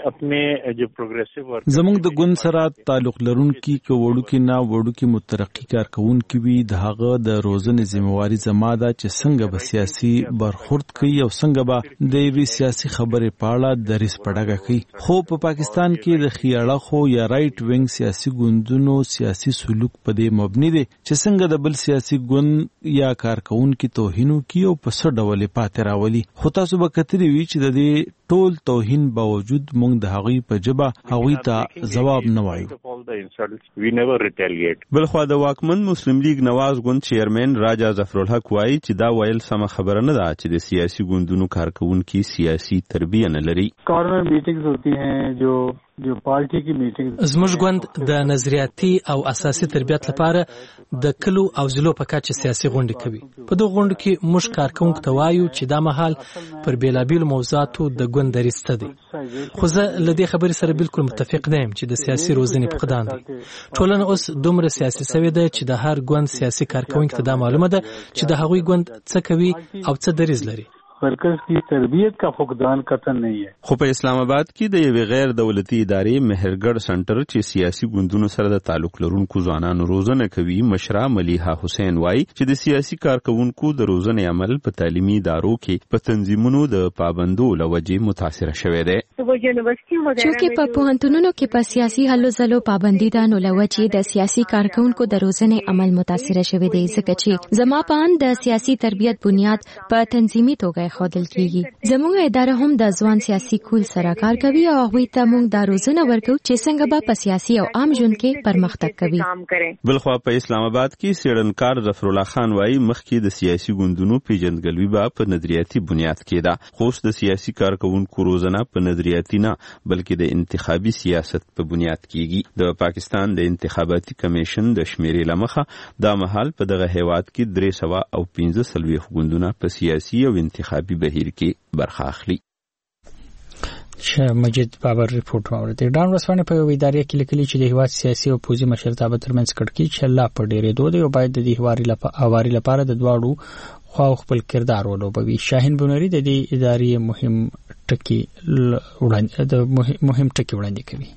زموږ د ګوند سره تعلق لرونکي که وړوکي نه وړوکي مترقي کارکونکي وي د هغه د روزنې ذمہواري زما ده چې څنګه به سیاسي برخورد کوي او څنګه به د یوې سیاسي خبرې په اړه د پړګه کوي. خو په پاکستان کې د خیاړه خو یا رائټ وینګ سیاسي ګوندونو سیاسي سلوک په دې مبني دي چې څنګه د بل سیاسي ګوند یا کارکونکو توهین کوي او په څه ډول پاتې راولي. خو تاسو به کتلی وی چې د دې ټول توهین باوجود موږ د هغوی په جبه هغوی ته ځواب نه وایو. بلخوا د واکمن مسلم لیگ نواز ګوند چیرمن راجا ظفرالحق وایي چې دا ویل سمه خبره نه ده چې د سیاسي ګوندونو کارکونکو سیاسي تربیه نه لري. میټینګز ہوتی ہیں جو جو پارټي کی میټینګز زموږ ګوند د نظریاتي او اساسي تربیت لپاره د کلو او ضلعو په کچه سیاسي غونډې کوي. په دغه غونډو کې موږ کارکونکو ته وایو چې دا مهال پر بیلابیلو موضوعاتو د ګوند دریسته دي. خو زه له دې خبرې سره بالکل متفق نه یم چې د سیاسي روزنې فقدان دی. ټولنه اوس دومره سیاسي سوې ده چې د هر ګوند سیاسي کارکونکو ته دا معلومه ده چې د هغوی ګوند څه کوي او څه دریز لري. مرکز کی تربیت کا فقدان قطن نہیں ہے. خو په اسلام آباد کې د یوې غیر دولتي ادارې مهرګړ سنټر چې سیاسي ګوندونو سره د تعلق لرونکو ځوانانو روزنه کوي مشره ملیحه حسین وایي چې د سیاسي کارکونکو د روزنې عمل په تعلیمي ادارو کې په تنظیمونو د پابندو لوجې متاثر شوی دی. چونکې په پوهنتونونو کې په سیاسي هلو ځلو پابندي ده نو لوجې د سیاسي کارکونکو د روزنې عمل متاثر شوی دی ځکه چې زما په اند د سیاسي تربیت بنیاد په تنظیمي توګه پرېښودل کیږي. زموږ اداره هم د ځوان سیاسي کول سره کار کوي او هغوی ته موږ دا روزنه ورکو چې څنګه به په سیاسي او عام ژوند کې پرمختګ کوي. بلخوا په اسلام آباد کې سیړنکار ظفر الله خان وایي مخکې د سیاسي ګوندونو پیژندګلوي به په نظریاتي بنیاد کېده، خو د سیاسي کارکونکو روزنه په نظریاتي نه بلکې د انتخابي سیاست په بنیاد کېږي. د پاکستان د انتخاباتي کمیشن د شمیرې له مخه دا مهال په دغه هیواد کې درې سوه او پنځه څلوېښت ګوندونه په سیاسي او انتخابي بهیر کې برخه اخلي. مجید بابر ریپورت واورید. ډان رسوانه په ادارې کې لیکلي چې د هیواد سیاسي او پوځي مشرتابه ترمنځ کړکېچ چې لا په ډېرې دوه دی او باید د دې هواري لپاره د دواړو خواو خپل کردار ولوبوي. شاهین بونری د دې ادارې مهم ټکی وړاندې د مهم ټکی وړاندې کوي.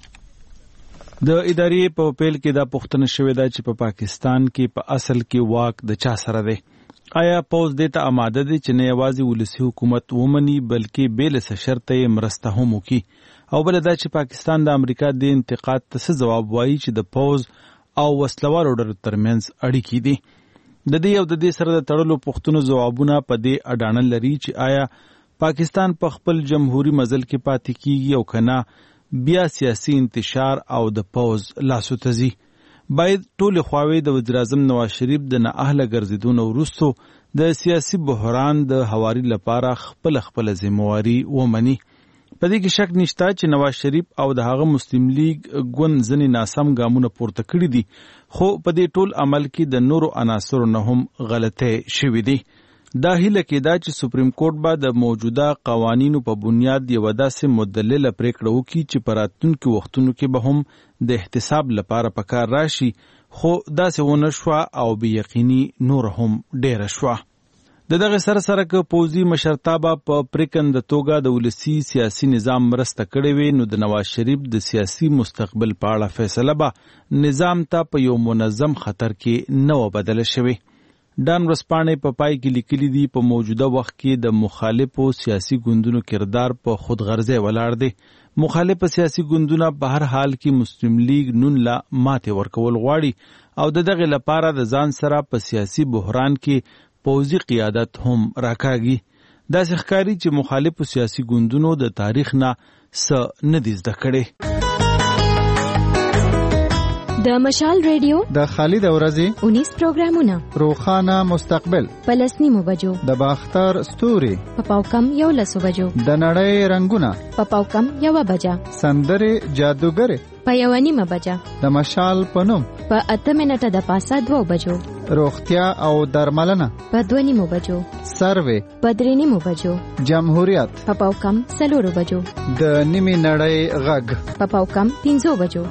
د ادارې په پیل کې دا پوښتنه شوې ده چې په پاکستان کې په اصل کې واک د چا سره دی؟ آیا پوز دې ته آماده دي چې نه یوازې ولسی حکومت ومني بلکې بې له شرطه یې مرسته هم وکړي؟ او بل دا چې پاکستان د امریکا د انتقاد ته څه ځواب وایي چې د پوز او وسلوالو ډلو ترمنځ اړیکې دي؟ د دې او د دې سره د تړلو پوښتنو ځوابونه په دې اډانه لري چې آیا پاکستان په خپل جمهوریت مزل کې پاتې کیږي او کنه بیا سیاسي انتشار او د پوز لاسو تزي. باید ټول خواوې د وزیر اعظم نواز شریف د نه اهله ګرځیدو وروسته د سیاسي بحران د هواري لپاره خپل خپل ذمہواری ومني. په دې کې شک نشته چې نواز شریف او د هغه مسلم لیگ ګوند ځنې ناسم ګامونه پورته کړي دي، خو په دې ټول عمل کې د نورو عناصرو نه هم غلطۍ شوې دي. دا هیله کېده چې سپریم کورټ به د موجوده قوانینو په بنیاد یوه داسې مدلله پریکړه وکړي چې په راتلونکو وختونو کې به هم د احتساب لپاره په کار راشي، خو داسې ونه شوه او بې یقیني نور هم ډیره شوه. د دغه سره سره که پوځي مشرتابه په پریکنده توګه د ولسي سیاسي نظام مرسته کړې وي نو د نواز شریف د سیاسي مستقبل په اړه فیصله به نظام ته په یو منظم خطر کې نه و بدله شوې. ډان ورځپاڼې په پای کې لیکلي دي په موجوده وخت کې د مخالفو سیاسي ګوندونو کردار په خودغرضۍ ولاړ دی. مخالف سیاسي ګوندونه په هر حال کې مسلم لیگ نون لا ماتې ورکول غواړي او د دغه لپاره د ځان سره په سیاسي بحران کې پوځي قیادت هم راکاږي. داسې ښکاري چې مخالفو سیاسي ګوندونو د تاریخ نه څه نه دي زده کړي. د مشال ریډیو د خالد ورځي اونیس پروګرامونه روخانه مستقبل پلسنی مو بجو د باختر ستوري په پاوکم یو لسو بجو د نړۍ رنگونه په پاوکم یو بجا سندره جادوګر په یو نیمه بجا د مشال پنوم په اته منټه د پاسه دوه بجو روغتیا او درملنه په دوه نیمه بجو سروې په درې نیمه بجو جمهوریت په پاوکم څلورو بجو د نیمه نړۍ غږ په پاوکم پنځو بجو.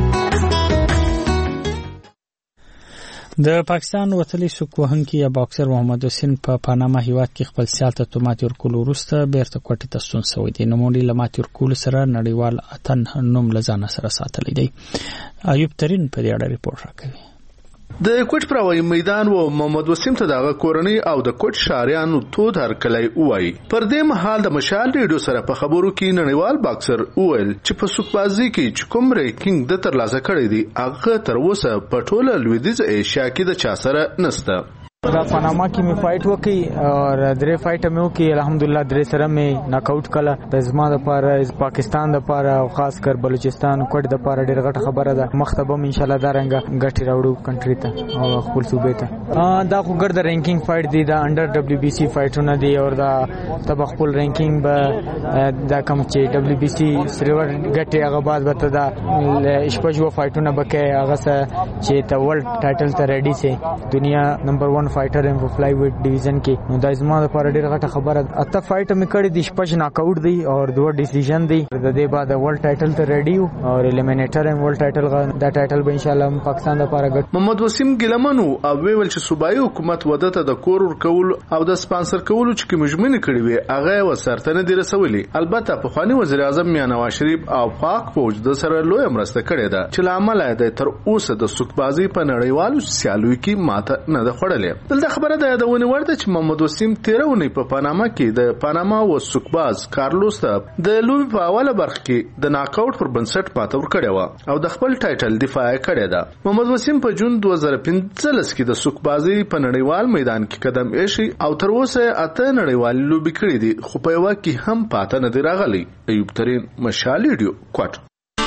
د پاکستان وتلی سوک وهونکي یا باکسر محمد حسین په پاناما هیواد کې خپل سیال ته تهمات ورکول وروسته بیرته کوټې ته ستون شوی دی. نوموړي له ماتې ورکولو سره نړیوال اتن نوم له ځانه سره ساتلی دی. ایوب ترین په دې اړه ریپورت راکوي. د کوټ پر وای میدان و محمد وسیم ته دغه کورنۍ او د کوټ شاریانو تود هرکلی وای. پر دې مهال د مشال ریډیو سره په خبرو کې نړیوال باکسر وویل چې په سوکبازي کې چې کوم ریکینګ د ترلاسه کړی دی هغه تر اوسه په ټوله لویدیځ ایشیا کې د چا سره نسته. دا پاناما کې می فایټ وکي او درې فایټ مې وکي الحمدلله درې سره مې ناک آوټ کړه. د زما د پاره پاکستان د پاره او خاص کر بلوچستان کوټ د پاره ډېر غټه خبره ده. مختبم ان شاء الله دا رنګ غټي راوړو کنټری ته او خپل صوبې ته. دا خو ګرد رینکینګ فایټ دی، دا انډر دبليو بي سي فایټونه دي او دا تب خپل رینکینګ به دا کم چې دبليو بي سي سلور غټي هغه بعد به دا شپږو فایټونه بکې هغه چې ته ورلد ټایټل ته ریډي سي دنیا نمبر ون فایټر ایم په فلای ویټ ډیویژن کې. نو دا زما لپاره ډېر غټه خبره ده. اته فایټ مې کړې دي، شپږ ناک آوټ دي او دوه ډیسیژن دي. د دې بعد ورلد ټایټل ته ریډي یو او الیمینیټر ایم ورلد ټایټل دا ټایټل به ان شاء الله پاکستان لپاره ګټ. محمد وسیم ګلمنو او ویل چې صوبایي حکومت ودته د کور ورکول او د سپانسر کولو چې کومجمنه کړی وي هغه وسرته نه دی رسولي. البته په خواني وزیر اعظم میاں نواز شریف او پاک فوج د سره لوی مرسته کړې ده چې لامل د تر اوسه د سوکبازي په نړیوالو سیالو کې ماته نه ده خوړلې. دلته خبره ده یادونه ورده چې محمد وسیم تیرونی په پاناما کې د پاناما و سوکباز کارلوس ته د لوبي په اوله برخه کې د ناک آوټ پر بنسټ پاتې ور کړی و او د خپل ټایټل دفاع کړی ده. محمد وسیم په جون دوه زره پنځلس کې د سوکبازي په نړیوال میدان کې قدم ایښی او تر اوسه اته نړیوال لوبي کړې دي خو په یو کې هم پاتې نه دی راغلی. ایوب ترين مشال ریډیو کوټ.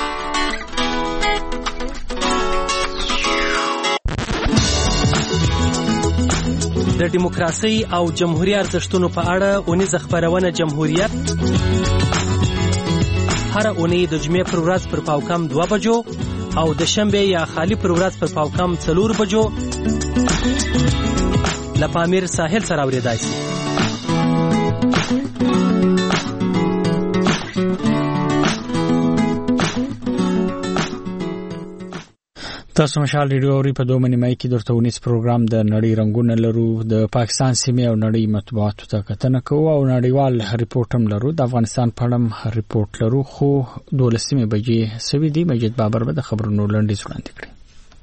د دیموکراسي او جمهوریت ارزښتونو په اړه اونیزه خبرونه جمهوریت هر اونۍ د جمعې پر ورځ پر پاوکم دوه بجو او د شنبه یا خالی پر ورځ پر پاوکم څلور بجو لپامیر ساحل سره اوریدای شي. تاسو مشال ریډیو اوري په دوه منی مای کې درته ونیس پروګرام د نړۍ رنگونه لرو د پاکستان سیمه او نړۍ مطبوعاتو ته کتنه کوو او نړیوال ریپورت هم لرو د افغانستان په اړه ریپورت لرو خو دولسمه بجې سوي دي. مجید بابر به د خبرونو لنډیز وړاندې کړي.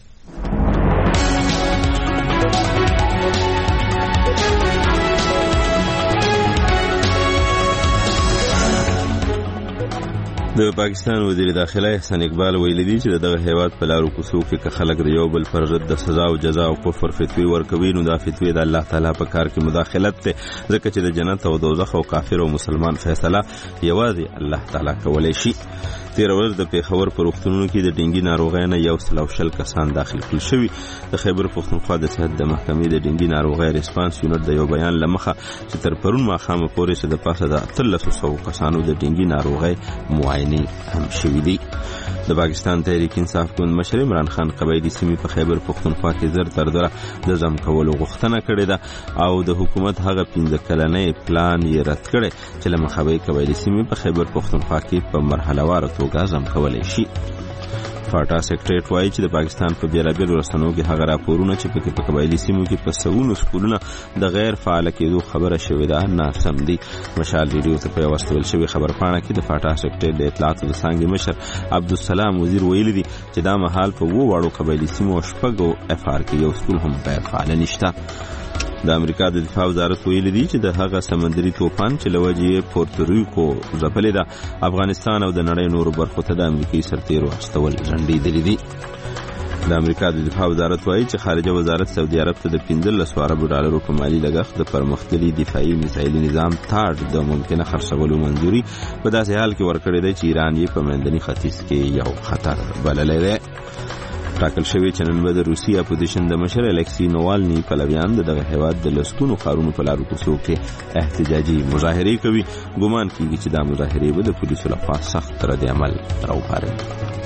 د پاکستان وزیر داخله احسان اقبال ویلي دي چې دغه هیواد په لارو کوڅو کې که خلک د یو بل پر ضد د سزا او جزا او کفر فتوی ورکوي نو دا فتوی د الله تعالی په کار کې مداخلت ده ځکه چې د جنت او دوزخ او کافر او مسلمان فیصله یوازې الله تعالی کولای شي. تیر ورځ د پیښور په روغتونونو کې د ډینګي ناروغۍ نه یو سل او شل کسان داخل کړل شوي. د خیبر پښتونخوا د صحت د محکمې د ډینګي ناروغۍ ریسپانس یونټ د یو بیان لمخه چې تر پرون ماښامه پورې چې د پاسه د اتلس سوه کسانو د ډینګي ناروغۍ معاینې هم شوي دي. د پاکستان تحریک انصاف ګوند مشر عمران خان قبایلی سیمې په خیبر پښتونخوا کې زر تر زره د ضم کولو غوښتنه کړې ده او د حکومت هغه پنځه کلنې پلان یې رد کړی چې له مخه به قبایلی سیمې په خیبر پښتونخوا کې په مرحله واره توګه ضم کولی شي. فاټا سیکریټریټ وایي چې د پاکستان په بیلابیلو رسنیو کې هغه راپورونه چې پکې په قبایلي سیمو کې په سوونو سکولونه د غیر فعال کېدو خبره شوې ده ناسم دي. مشال ریډیو ته په واستول شوی خبرپاڼه کې د فاټا سیکریټریټ د اطلاعاتو د څانګې مشر عبدالسلام وزیر ویلي دي چې دا مهال په وو واړو قبایلي سیمو شپږو اف آر کې یو سکول هم غیر فعال نشته. د امریکا د دفاع وزارت ویلي دي چې د هغه سمندري توپان چې لوجې پورتوریکو ځپلې ده افغانستان او د نړۍ نورو برخو ته د امریکایي سرتیرو استول ځنډېدلي دي. د امریکا د دفاع وزارت وایي چې خارجه وزارت سعودي عرب ته د پنځلس اربو ډالرو په مالي لګښت د پرمختللي دفاعي میزایلي نظام تاډ د ممکنه خرڅولو منځوري په داسې حال کې ورکړې ده چې ایران یې په منځني ختیځ کې یو خطر بللی دی. ټاکل شوی چې نن به د روسي اپوزیشن د مشر الکسی نووالني پلویان د دغه هیواد د لسګونو ښارونو په لارو کوڅو کې احتجاجي مظاهرې کوي. ګمان کیږي چې دا مظاهرې به د پولیسو لخوا سخت رد عمل راوپاري.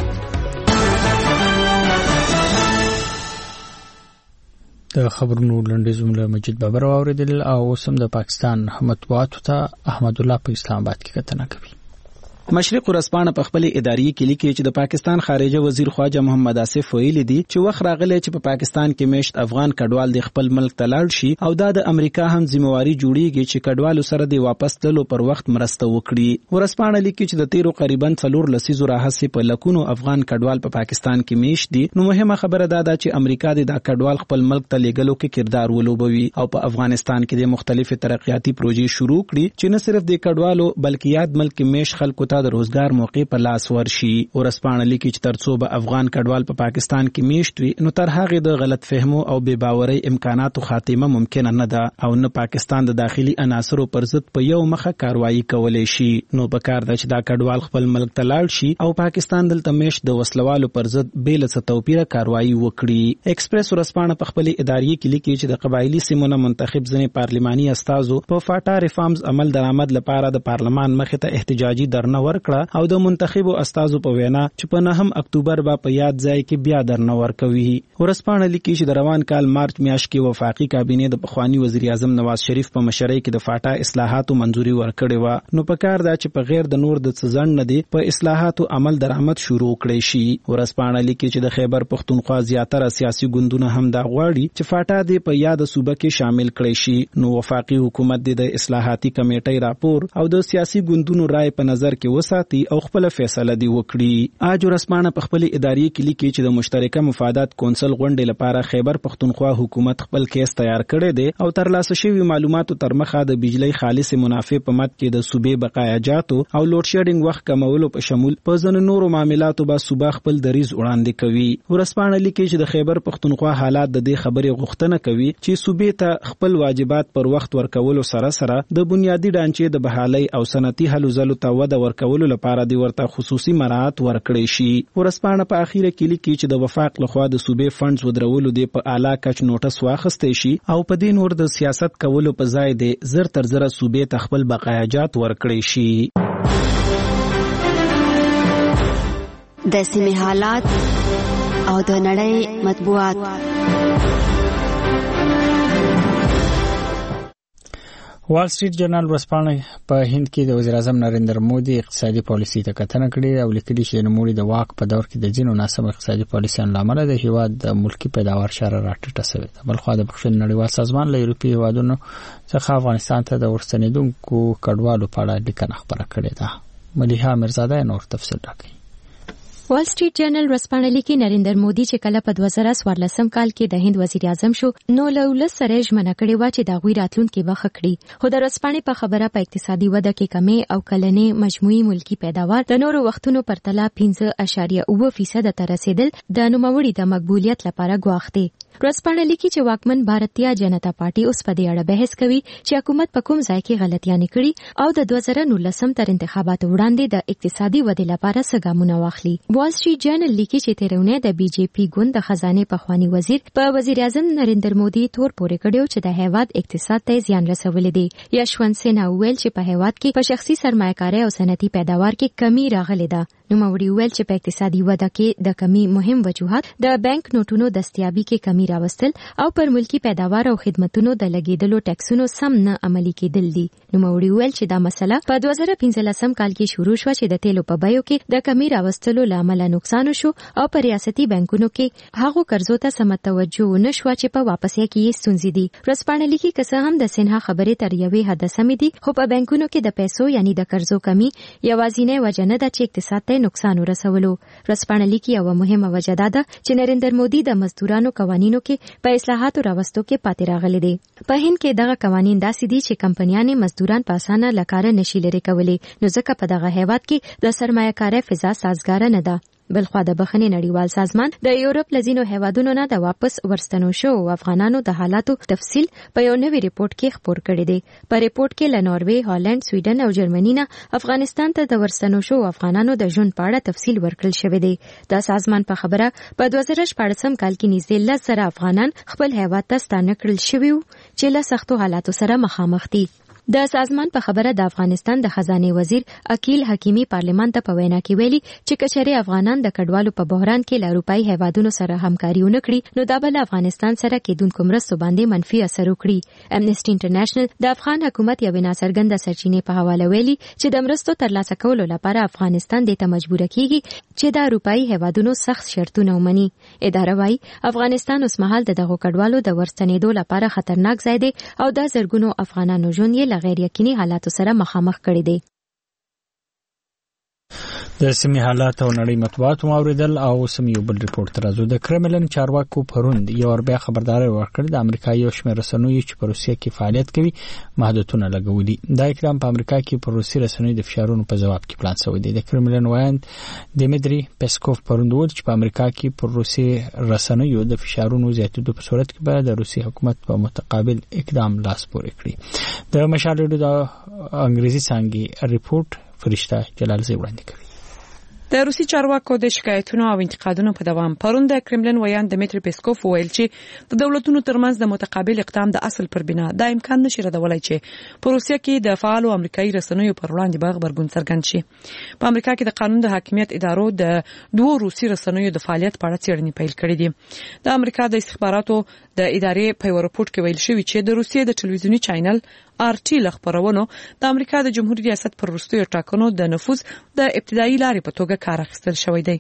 د خبرونو لنډیز له مجید بابر واوریدل او اوس هم د پاکستان مطبوعاتو ته احمد الله په اسلام آباد کې کتنه کوي. مشرق ورځپاڼه په خپل اداري کې لیکي چې د پاکستان خارجه وزیر خواجه محمد آصف ویلي دي چې وخت راغلی چې په پاکستان کې مشت افغان کډوال د خپل ملک ته لاړ شي او دا د امریکا هم ذمہواری جوړیږي چې کډوالو سره د واپس تللو پر وخت مرسته وکړي. ورځپاڼه لیکي چې د تیرو قریبا څلور لسیزو راهیسې په لکونو افغان کډوال په پاکستان کې مشت دي. نو مهمه خبره دا ده چې امریکا د دا کډوال خپل ملک ته لیږلو کې کردار ولوبوي او په افغانستان کې د مختلفو ترقیاتي پروژې شروع کړي چې نه صرف د کډوالو بلکې یاد ملک کې مشت خلکو ته د روزګار موقع په لاس ورشي. ورځپاڼه لیکي چې ترڅو به افغان کډوال په پاکستان کې میشت وي نو تر هغه د غلط فهمو او بے باورۍ امکاناتو خاتمه ممکن نه ده او نه پاکستان د داخلي عناصرو پر ضد په یو مخه کاروایی کولای شي. نو په کار ده چې دا کډوال خپل ملک ته لاړ شي او پاکستان دلته میشت د وسلوالو پر ضد بیل څه توپیره کاروایی وکړي. ایکسپریس ورځپاڼه په خپل اداري کې لیکي چې د قبایلی سیمونو منتخب ځنې پارلماني استازو په فاټا ریفارمز عمل درآمد لپاره د پارلمان مخې ته احتجاجي درنه ورکړه او د منتخبو استازو په وینا چې په نهم اکتوبر به په یاد ځای کې بیا درنه ورکوي. ورځپاڼه لیکي چې د روان کال مارچ میاشت کې وفاقي کابینې د پخوانی وزیر اعظم نواز شریف په مشرۍ کې د فاټا اصلاحاتو منځوري ورکړې و. نو په کار دا چې په غیر د نور د څځند نه دي په اصلاحاتو عمل درآمد شروع کړي شي. ورځپاڼه لیکي چې د خیبر پښتونخوا زیاتره سیاسي ګوندونه هم دا غواړي چې فاټا د په یاد صوبه کې شامل کړي شي. نو وفاقي حکومت د اصلاحاتي کمیټې راپور او د سیاسي ګوندونو رائے په نظر کې وساتي او خپل فیصله دی وکړي. اج ورسپانه په خپل اداري کې لیکي چې د مشترکه مفادات کونسل غونډې لپاره خیبر پختونخوا حکومت خپل کیس تیار کړی دی او ترلاسه شوی معلوماتو تر مخه د بجلی خالص منافع په مت کې د صوبې بقایاجاتو او لوډ شیډینګ وخت کمولو په شمول په ځینو نورو معاملاتو به صوبه خپل دریز وړاندې کوي. ورسپانه لیکي چې د خیبر پختونخوا حالات د دې خبرې غوښتنه کوي چې صوبې ته خپل واجبات پر وخت ورکولو سره سره د بنیادی ډانچې د بحالۍ او صنعتي هلو ځلو ته وده ورکولو لپاره د ورته خصوصي مراعات ورکړي شي. ورسپانه په اخیره کې لیکي چې د وفاق لخوا د صوبې فندز ودرولو دی په اعلی کچ نوټس واخیستې شي او په دې نور د سیاست کولو په ځای دی زر تر زر صوبې ته خپل بقایاجات ورکړي شي. د سیمې حالات او د نړۍ مطبوعات. وال سټریټ جرنل ورسپانه په هند کې د وزیر اعظم نریندر مودي اقتصادي پالیسي ته کتنه کړې او لیکلي چې د نوموړي د واک په دور کې د ځینو ناسم اقتصادي پالیسیانو لامل د هیواد د ملکی پیداوار شاره راټیټه شوې ده. بلخو د بخښنې نړیوال سازمان له یورپي هیوادونو څخه افغانستان ته د ورستنیدونکو کډوالو په اړه لیکنه خبره کړې ده. ملیحه میرزاده نور تفصیل راکړي. وال سټریټ جرنل ورسپانه لیکي نریندر مودي چې کله په دوه زره څوارلسم کال کې د هند وزیر اعظم شو نو له ولس سره ژمنه کړې و چې د غوي راتلونکي به ښه کړي. خو د ورسپانه په خبره په اقتصادي وده کې کمی او کلنې مجموعي ملکی پیداوار د نورو وختونو پرتله پنځه اعشاریه اووه فیصد ته رسیدل د نوموړي د مقبولیت لپاره ګواښ دی. ورسپانه لیکي چې واکمن بھارتیا جنتا پارټي اوس په دې اړه بحث کوي چې حکومت په کوم ځای کې غلطیانې کړي او د دوه زره نولسم تر انتخاباتو وړاندې د اقتصادي ودې لپاره څه ګامونه واخلي. وال سټریټ جرنل لیکي چې تیرونه د بي جے پي ګوند د خزانه پخوانی وزیر په وزیر اعظم نریندر مودي تور پورې کړیو چې د هیواد اقتصاد ته زیان رسولې دي. یشونت سینا ویل چې په هیواد کې په شخصي سرمایه‌کاري او صنعتي پیداوار کې کمی راغلې ده. نو موري ویل چې په اقتصادي وده کې د کمی مهم وجوهات د بانک نوټونو دستیابي کې کمی راوستل او پر ملکی پیداوار او خدماتونو د لګیدلو ټیکسونو سم نه عملي کېدل دي. نو موري ویل چې دا مسله په دوه زره پنځلسم کال کې شروع شو چې د تیلو په بیو کې د کمی راوستلو لامل نقصان شو او په ریاستي بانکونو کې هغه قرضو ته سم توجه نشو چې په واپسې کې ستونزې دي. ورسپانه لیکي که څه هم د سنها خبرې تر یوې حد سمې دي خو په بانکونو کې د پیسو یعنی د قرضو کمی یوازینی وجه نه ده چې اقتصاد ته نقصان ورسولو. ورسپانه لیکي یو مهمه وجه ده چې نریندر مودي د مزدورانو قوانینو کې په اصلاحاتو راوستو کې پاتې راغلي دي. په هند کې دغه قوانین داسې دي چې کمپنیانې مزدوران په اسانه لکاره نشي لري کولی نو ځکه په دغه هیواد کې د سرمایه‌کارۍ فضا سازګار نه ده. بلخوا د بخښنې نړیوال سازمان د یورپ لزینو هیوادونو نه د واپس ورستنو شو افغانانو د حالاتو تفصیل په یو نوی ریپورت کې خبر کړی دی. په ریپورت کې له ناروې، هالند، سویډن او جرمني نه افغانستان ته د ورستنو شو افغانانو د ژوند په اړه تفصیل ورکړل شوی دی. د سازمان په خبره په دوه زره شپاړسم کال کې نږدې لس زره افغانان خپل هیواد ته ستانه کړل شوي چې له سختو حالاتو سره مخامخ دي. د سازمان په خبره د افغانستان د خزانه وزیر اکیل حکیمی پارلمان ته په وینا کې ویلي چې کچره افغانان د کډوالو په بحران کې له اروپאי هیوادونو سره همکاري ونکړي نو دا بل افغانستان سره کېدونکو مرستو باندې منفي اثر وکړي. امنیسټي انټرنیشنل د افغان حکومت یو ناڅرګنده سرچینې په حواله ویلي چې د مرستو ترلاسه کولو لپاره افغانستان د ته مجبور کیږي چې د اروپאי هیوادونو سخت شرطونه ومني. اداره وايي افغانستان اوس مهال د دغه کډوالو د ورستنېدو لپاره خطرناک ځای دی او د زرګونو افغانانو ژوند یې غیر یقیني حالاتو سره مخامخ کړي دي. د سیمې حالات او نړۍ مطبوعات واوریدل او سم یو بل ریپورت راځو. د کرملن چارواکو پروند یو بیا خبرداري ورکړه د امریکا یو شمېر رسنیو چې په روسیه کې فعالیت کوي محدودونه لګولي. دا اقدام په امریکا کې په روسي رسنیو د فشارونو په جواب کې پلان شوی دی. د کرملن وایند دیمیتری پیسکوف پروند وویل چې په امریکا کې پر روسي رسنیو د فشارونو زیاتېدو په صورت کې به د روسي حکومت په متقابل اقدام لاس پورې کړي. د مشالډو د انګریزي څانګې ریپورت فرشته جلال زی وړاندې کوي. د روسي چارواکو د شکایتونو او انتقادونو په دوام پرون د کرملن ویان دمیتری پیسکوف ویل چې د دولتونو ترمنځ د متقابل اقدام د اصل پر بنا دا امکان نشي ردولای چې په روسیه کې د فعالو امریکایي رسنیو پر وړاندې باغ برګون څرګند شي. په امریکا کې د قانون د حاکمیت ادارو د دوه روسي رسنیو د فعالیت په اړه څېړنې پیل کړې دي. د امریکا د استخباراتو د ادارې په ریپورت کې ویل شوی چې د روسیې د ټلویزیونی چینل آر ټي لخبرونو د امریکا د جمهوریت ریاست پر وروستیو ټاکنو د نفوذ د ابتدایي لارې په توګه کار اخیستل شوی دی.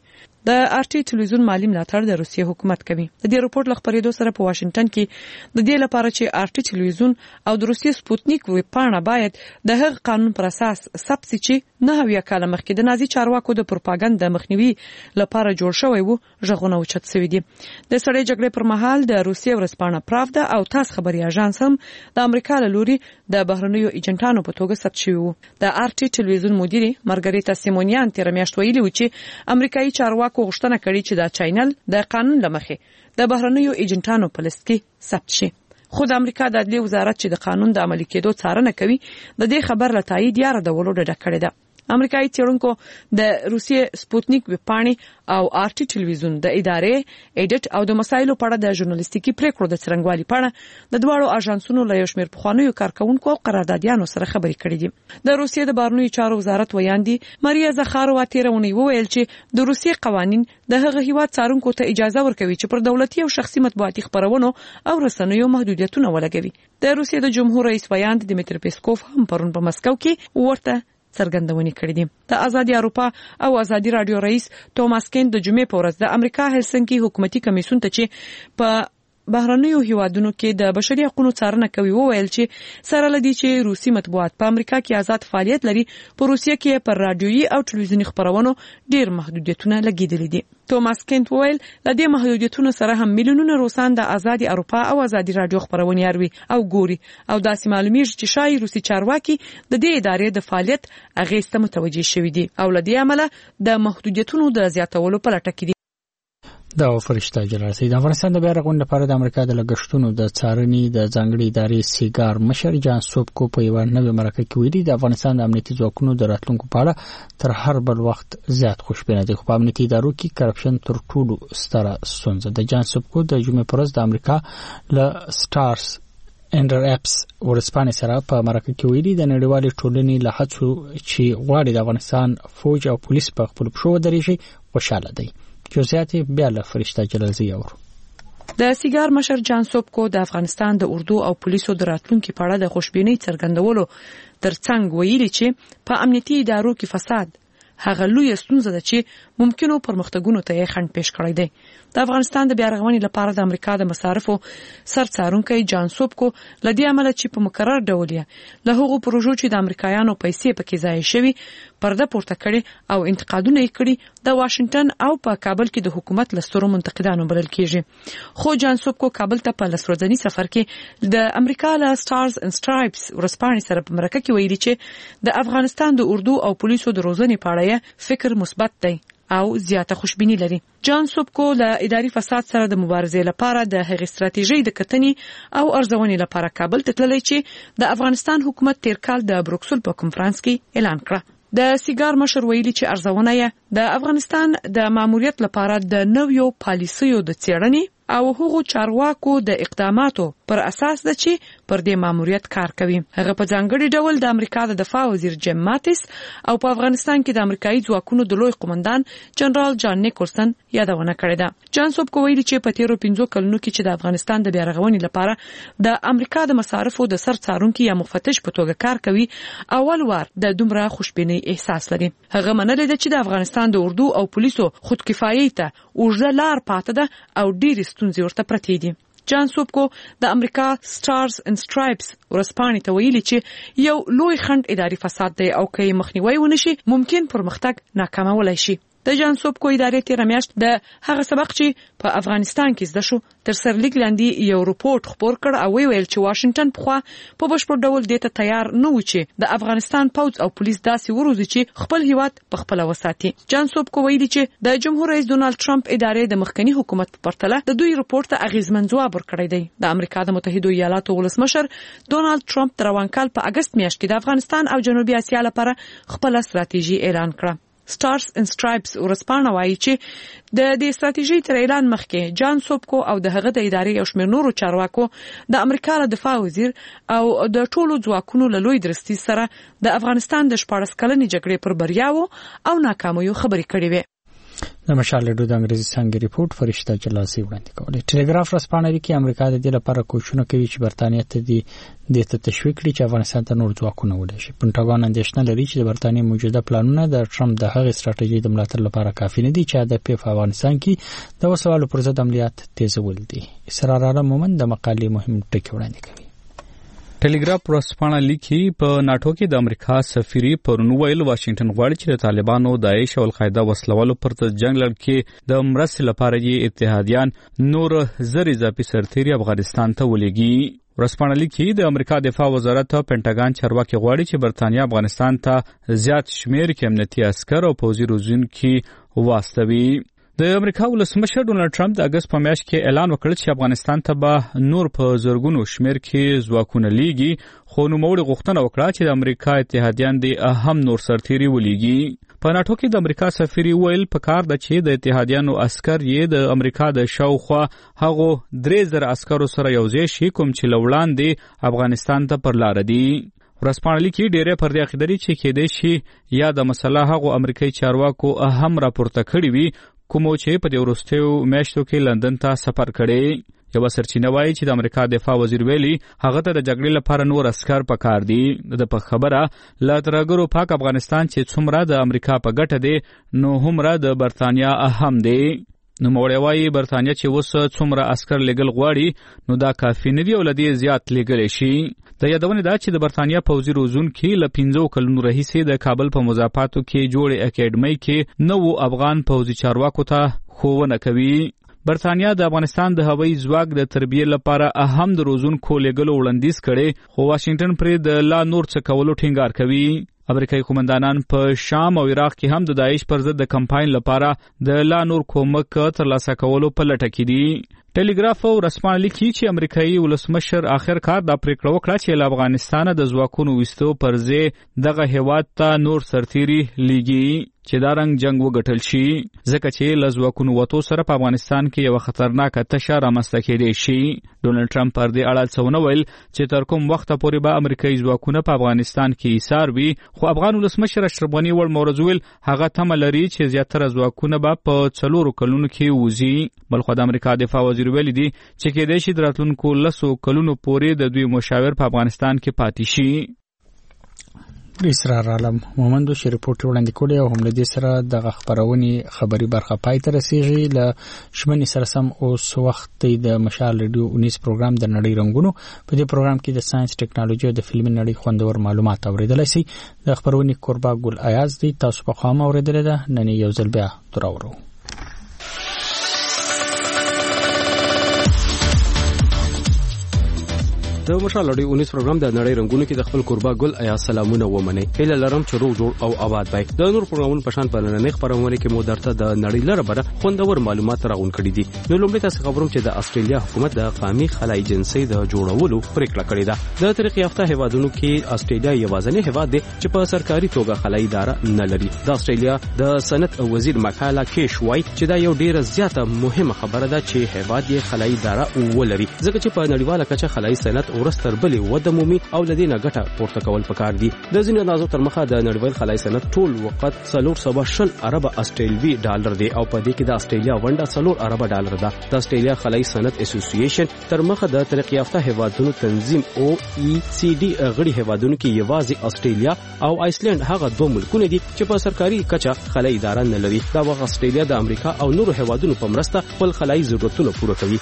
د آرټي ټلویزیون مالی ملاتړ د روسیې حکومت کوي. د دې راپور لخبرېدو سره په واشنگټن کې د دې لپاره چې آرټي ټلویزیون او د روسیې سپوتنیک ویبپاڼه باید د هغه قانون پر اساس ثبت شي چې نه هویا کال مخکې د نازي چارواکو د پروپاګاندا د مخنیوي لپاره جوړ شوی وو ژغونه اوچت شوی دي. د سړې جګړې پر مهال د روسیې ورځپاڼه پراودا او تاس خبري اژانس هم د امریکا له لوري د بهرنیو ایجنټانو په توګه ثبت شوی وو. د آرټي ټلویزیون مدیره مارګریتا سیمونیان تیر میاشت ویلي و چې امریکایي چارواکو غوښتنه کړې چې دا چینل د قانون لمخې د بهرنیو ایجنټانو په لیست کې ثبت شي. خو د امریکا د عدلي وزارت چې د قانون د عملي کېدو څارنه کوي د دې خبر له تایید یا ردولو ډډه کړې ده. امریکایي څېړونکو د روسیې سپوتنیک ویبپاڼې او آرټي ټلویزیون د ادارې ایډټ او د مسایلو په اړه د ژورنالیستیکي پریکړو د څرنګوالي په اړه د دواړو اژانسونو له یو شمېر پخوانیو کارکونکو او قراردادیانو سره خبرې کړې دي. د روسیې د بهرنیو چارو وزارت ویاندې ماریا زخاروا تېره اونۍ وویل چې د روسیې قوانین د هغه هیواد څارونکو ته اجازه ورکوي چې پر دولتي او شخصي مطبوعاتي خبرونو او رسنیو محدودیتونه ولګوي. د روسیې د جمهور رئیس ویاند دمیتری پیسکوف هم پرون په مسکو کې ورته څرګندونې کړې دي. د آزادي اروپا او آزادي رادیو رئیس توماس کین د جمعې په ورځ د امریکا هلسنکي حکومتي کمیسیون ته چې په بهرنیو هیوادونو کې د بشري حقوقو څارنه کوي وویل چې سره لدی چې روسي مطبوعات په امریکا کې آزاد فعالیت لري، په روسیه کې پر رادیويي او ټلویزیوني خبرونو ډېر محدودیتونه لګیدلي دي. توماس کینټ وویل د دې محدودیتونو سره هم میلیونونه روسان د آزادي اروپا او آزادي رادیو خبرونه اوري او ګوري او داسې معلومیږي چې شای روسي چارواکي د دې ادارې د فعالیت اغېسته متوجي شوي دي او لدې عمله د محدودیتونو د زیاتولو په لټه کې دي. دا فرشته جلال سید افغانستان د بیرغ غونډې لپاره د امریکا د لګښتونو د څارنې د ځانګړي ادارې سیګار مشر جان سوبکو په یو نوې مرکه کې ویلي د افغانستان د امنیتي ځواکونو د راتلونکو په اړه تر هر بل وخت زیات خوشبینه دي. خو په امنیتي ادارو کې کرپشن تر ټولو ستره ستونزه ده. جان سوبکو د جمعې پر ورځ د امریکا له سټارز انډر اپس ورسپانې سره په مرکه کې ویلي د نړیوالې ټولنې له هڅو چې غواړي د افغانستان فوج او پولیس په خپل پښو ودرېږي خوشاله دي. جزئیات بیا له فرشته جلالزی اورو. د سیګار مشر جان سوبکو د افغانستان د اردو او پولیسو د راتلونکو په اړه د خوشبینۍ څرګندولو ترڅنګ ویلي چې په امنیتي ادارو کې فساد هغه لوی ستونزه ده چې ممکنو پرمختګونو ته یې خنډ پیش کړی دی. د افغانستان د بیارغونې لپاره د امریکا د مصارفو سرڅارونکي جان سوبکو لدی عمل چې په مقرر ډول یې له هغو پروژو چې د امریکایانو پیسې پکې ضایع شوي پرده پورته کړي او انتقادونه یې کړي د واشنگټن او په کابل کې د حکومت لسترو منتقدانو بلل کیږي. خو جان سوبکو کابل ته په لسورځنی سفر کې د امریکا له سټارز اند سټرایپس ورسپانې سره په مرکه کې ویلي چې د افغانستان د اردو او پولیسو د روزنې په اړه فکر مثبت دی او زیاته خوشبینی لري. جان سوبکو له اداري فساد سره د مبارزې لپاره د هغې ستراتیژۍ د کتنې او ارزونې لپاره کابل ته تللی چې د افغانستان حکومت تیر کال د بروکسل په کنفرانس کې اعلان کړ. د سیګار مشر ویلي چې ارزونه یې د افغانستان د ماموریت لپاره د نویو پالیسیو د څېړنې او هغو چارواکو د اقداماتو پر اساس ده چې پر دې ماموریت کار کوي. هغه په ځانګړي ډول د امریکا د دفاع وزیر جیم ماتیس او په افغانستان کې د امریکایي ځواکونو د لوی قومندان جنرال جان نیکلسن یادونه کړې ده. جان سوبکو ویلي چې په تیرو پنځو کلونو کې چې د افغانستان د بیارغونې لپاره د امریکا د مصارفو د سرڅارونکي یا مفتش په توګه کار کوي اول وار د دومره خوشبینۍ احساس لري. هغه منلې ده چې د افغانستان د اردو او پولیسو خودکفایي ته اوږده لار پاته ده او ډېرې ستونزې ورته پرتې دي. جان سوبکو د امریکا سټارز اند سټرایپس ورسپانې ته ویلي چې یو لوی خنډ اداري فساد دی او که یې مخنیوی ونشي ممکن پرمختګ ناکامولای شي. د جان سوبکو ادارې تیر میاشت د هغه سبق چې په افغانستان کې زده شو تر سرلیک لاندې یو رپورت خپور کړ او ویل چې واشنگټن په خوا په بشپړ ډول دې ته تیار نه و چې د افغانستان پوځ او پولیس داسې وروزي چې خپل هیواد په خپل وساتي. جان سوبکو ویلي چې د جمهور رئیس ډونالد ټرمپ ادارې د مخکنی حکومت په پرتله د دوی رپورت ته اغیزمن ځواب ورکړی دی. د امریکا د متحده ایالاتو ولسمشر ډونالد ټرمپ د روان کال په اگست میاشت کې د افغانستان او جنوبي اسیا لپاره خپل ستراتیژي اعلان کړه. سټارز اند سټرایپس ورسپانه وایي چې د دې ستراتیژۍ تر اعلان مخکې جان سوبکو او د هغه د ادارې یو شمېر نورو چارواکو د امریکا د دفاع وزیر او د ټولو ځواکونو له لوی درستي سره د افغانستان د شپاړس کلنې جګړې پر بریاوو او ناکامیو خبرې کړې وې. د مشال ریډیو د انګریزي څانګې ریپورت فرشته جلاسي وړاندې کوله. ټلګراف رسپانه لري چې امریکا د دې لپاره کوښښونه کوي چې برتانیې ته د دې ته تشویق کړي چې افغانستان ته نور ځواکونه ولېږي. پنټاګون اندېښنه لري چې د برتانیې موجوده پلانونه د ټرمپ د هغې ستراتیژۍ د ملاتړ لپاره کافي نه دي چې هدف یې په افغانستان کې د وسوالو پر ضد عملیات تیزول دي. اسرار عالم مومن د مقالې مهم ټکي وړاندې کوي. ټلګراف ورځپاڼه لیکي په ناتو کې د امریکا سفیر پرون ویل واشنگټن غواړي چې د طالبانو داعش او القاعده وسلوالو پر ضد جنگ لړ کې د مرستې لپاره یې اتحادیان نور زر اضافي سرتیري افغانستان ته ولېږي. ورځپاڼه لیکي د امریکا دفاع وزارت او پینټاګون چارواکي غواړي چې برتانیا افغانستان ته زیات شمیر کې امنیتي عسكر او پوځي روزونکي واستوي. د امریکا ولسمشر ډونالد ټرمپ د اگست په میاشت کې اعلان وکړ چې افغانستان ته به نور په زرګونو شمیر کې ځواکونه لیږي، خو نوموړي غوښتنه وکړه چې د امریکا اتحادیان د اهم نور سرتیري ولېږي. په ناټو کې د امریکا سفیر ویل پکار د چې د اتحادیانو عسكر یې د امریکا د شاوخوا هغه درې زره عسکرو سره یوځای شي کوم چې لوړاندې افغانستان ته پر لار دي. ورځپاڼه لیکي ډېری پر دې عقیده لري چې کېدای شي یا د مسله هغه امریکایي چارواکو اهم راپورته کړی وي کومو چې په دې وروستیو میاشتو کې لندن ته سفر کړی. یو سرچینه وایي چې د امریکا دفاع وزیر ویلي هغه ته د جګړې لپاره نور عسكر پکار دي. د په خبره لا ترګرو پاک افغانستان چې څومره د امریکا په ګټه دی نو همره د برتانیا اهم دی. نو موړی وایي برتانیا چې اوس څومره عسكر لګل غواړي نو دا کافي نه دی او لدی زیات لګل شي. د یادونه ده چې د برتانیا پوځي روزونکي له پنځو کلونو راهیسې د کابل په مضافاتو کې جوړې اکیډمۍ کې نو افغان پوځي چارواکو ته ښوونه کوي. برتانیا د افغانستان د هوایي ځواک د تربیې لپاره اهم د روزونکو لګلو وړاندیز کړي، خو واشنگټن پرې د لا نور څه کولو ټینګار کوي. امریکایي قومندانان په شام او عراق کې هم د داعش پر ضد د کمپاین لپاره د لا نور کومک ترلاسه کولو په لټه کې دي. ټلګراف او رسپانه لیکي چې امریکایي ولسمشر آخر کار دا پریکړه وکړه چې له افغانستانه د ځواکونو ویستو پر ځای دغه هیواد ته نور سرتیري لیږي چې دا رنګ جنگ وګټل شي، ځکه چې له ځواکونو وتو سره په افغانستان کې یو خطرناکه تشه رامنځته کېدی شي. ډونالډ ټرمپ پر دې اړه څه ونه ویل چې تر کوم وخته پورې به امریکایي ځواکونه په افغانستان کې ایثار وي، خو افغان ولسمشر اشرف غني وړ مورز ویل هغه تمه لري چې زیاتره ځواکونه به په څلورو کلونو کې وځي. بلخو د امریکا دفاع وزیر ویلي دي چې کېدای شي د راتلونکو لسو کلونو پورې د دوی مشاور په افغانستان کې پاتې شي. اسرار عالم مومندو چې ریپورت وړاندې کړی او هم له دې سره د خبرونې خبري برخه پای ته رسیږي. له شمنې سره سم اوس وخت د مشال ریډیو اونیس پروګرام د نړۍ رنگونو. په دې پروګرام کې د ساينس ټیکنالوژي او د فلمي نړۍ خوندور معلومات اوریدلای شي. د خبرونې قربا ګل ایاز دی تاسو په خامه اوریدل ده. نن یو ځل بیا تراورو. د مشال لړۍ اونیس پروګرام د نړۍ رنگونو کې د خپل قربا ګل ایا سلامونه ومني. هله لرم چې روغ جوړ او آباد وي. د نور پروګرامونو په شان په نننۍ خبرونه کې مو درته د نړۍ لپاره بره خوندور معلومات راغون کړي دي. نو لومړی تاسو خبروم چې د استرالیا حکومت د قومي خلای جنسي د جوړولو پریکړه کړې ده. د ترقی یافته هیوادونو کې استرالیا یوازینی هیواد دی چې په سرکاري توګه خلای اداره نه لري. د استرالیا د صنعت وزیر مکالا کیش وای چې دا یو ډیره زیاته مهمه خبره ده چې هیواد یې خلای اداره ولري، ځکه چې په نړیواله کچه خلای صنعت ورستر بلې وده مومي او لدینه ګټه پورته کول پکار دي. د ځینو اندازو تر مخه د نړیوال خلای صنعت ټول وخت څلور سوه شل ارب استرالیوي ډالر دی او په دې کې د استرالیا ونډه څلور ارب ډالر ده. د استرالیا خلای صنعت اسوسییشن تر مخه د ترقی یافته هیوادونو تنظیم او ای سی ډي غړي هیوادونو کې یوازې استرالیا او آیسلند هغه دوه ملکونه دي چې په سرکاري کچه خلای اداره نه لري. دا وخت استرالیا د امریکا او نورو هیوادونو په مرسته خپل خلای ضرورتونه پوره کوي.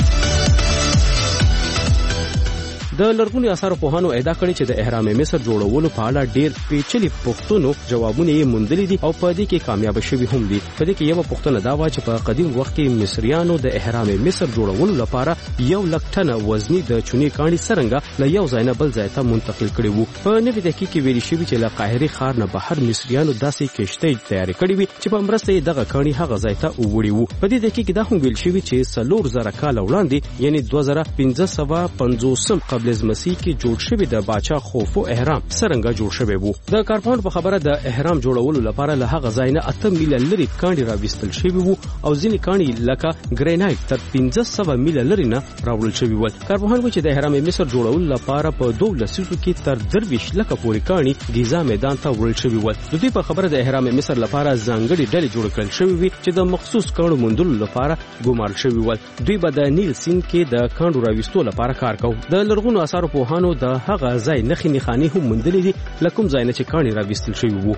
د لرغوني آثارو پوهانو ادعا کړې چې د اهرام مصر جوړولو په اړه ډېر پیچلي پوښتنو جوابونه یې موندلي دي او په دې کې کامیاب شوي هم دي. په دې کې یو پوښتنه دا و چې په قدیم وخت کې مصریانو د اهرام مصر جوړولو لپاره یو لک ټنه وزني د چونې کاڼي څرنګه له یو ځای نه بل ځای ته منتقل کړي وو. په نوي تحقیق کې ویل شوي چې له قاهرې ښار نه بهر مصریانو داسې کښتۍ تیارې کړې وي چې په مرسته یې دغه کاڼي هغه ځای ته وړي وو. په دې تحقیق کې دا هم ویل شوي چې څلور زره کاله وړاندې یعنی دوه زره پنځه سوه پنځوسم قبل لزمسی کې جوړ شوی د باچا خوفو احرام څنګه جوړ شوی وو. د کارپوهانو په خبره د احرام جوړولو لپاره له هغه ځای نه اته میله لري کاڼي راوستل شوی وو او ځینې کاڼي لکه ګرینایټ تر پنځه سوه میله لري نه راوړل شوی ول. کارپوهان وایي چې د احرام مصر جوړولو لپاره په دوه لسیزو کې تر درویش لکه پورې کاڼي ګیزا میدان ته وړل شوی ول. د دوی په خبره د احرام مصر لپاره ځانګړي ډلې جوړ کړل شوی وي چې د مخصوص کاڼو موندلو لپاره ګمارل شوی ول. دوی به د نیل سیند کې د کاڼو راوستلو لپاره کار کوي. د لرغونو آثارو پوهانو د هغه ځای نښې نښانې هم موندلې دي لکه کوم ځای نه چې کاڼي راوستل شوی وو.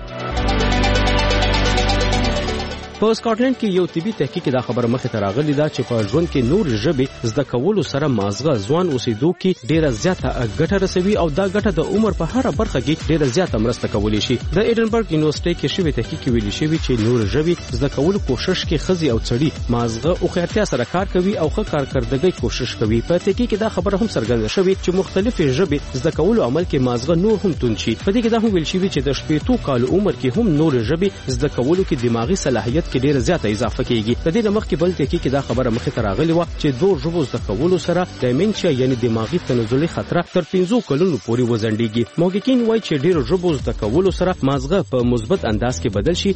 په سکاټلند کې یو طبي تحقیق دا خبره مخه ته راغلی دا چې په ژوند کې نور ژبې زده کولو سره مازغه ځوان اوسېدو کې ډیره زیاته ګټه رسوي او دا ګټه د عمر په هر برخه کې ډیره زیاته مرسته کولی شي. د ایډنبرګ یونیورسيټي کې شوی تحقیق ویلي شوی چې نور ژبې زده کولو کوشش کې خزي او چړي مازغه او خیرتیا سره کار کوي او ښه کارکردګي کوشش کوي. په تحقیق کې دا خبره هم څرګنده شوی چې مختلفې ژبې زده کولو عمل کې مازغه نور هم تون شي. په دې کې دا هم ویل شوی چې د شپږ کال عمر کې هم نور ژبې زده کولو کې دماغي صلاحیت کې ډیره زیاته اضافه کیږي. د دې مخکې بل تحقیق کې دا خبره مخه ته راغلی و چې دوه ژبو زده کولو سره ډایمنشیا یعنی دماغي تنزلي خطر تر پنځه کلونو پورې وزندېږي. محققین وایي چې ډېر ژبو زده کولو سره مازغه په مثبت انداز کې بدل شي.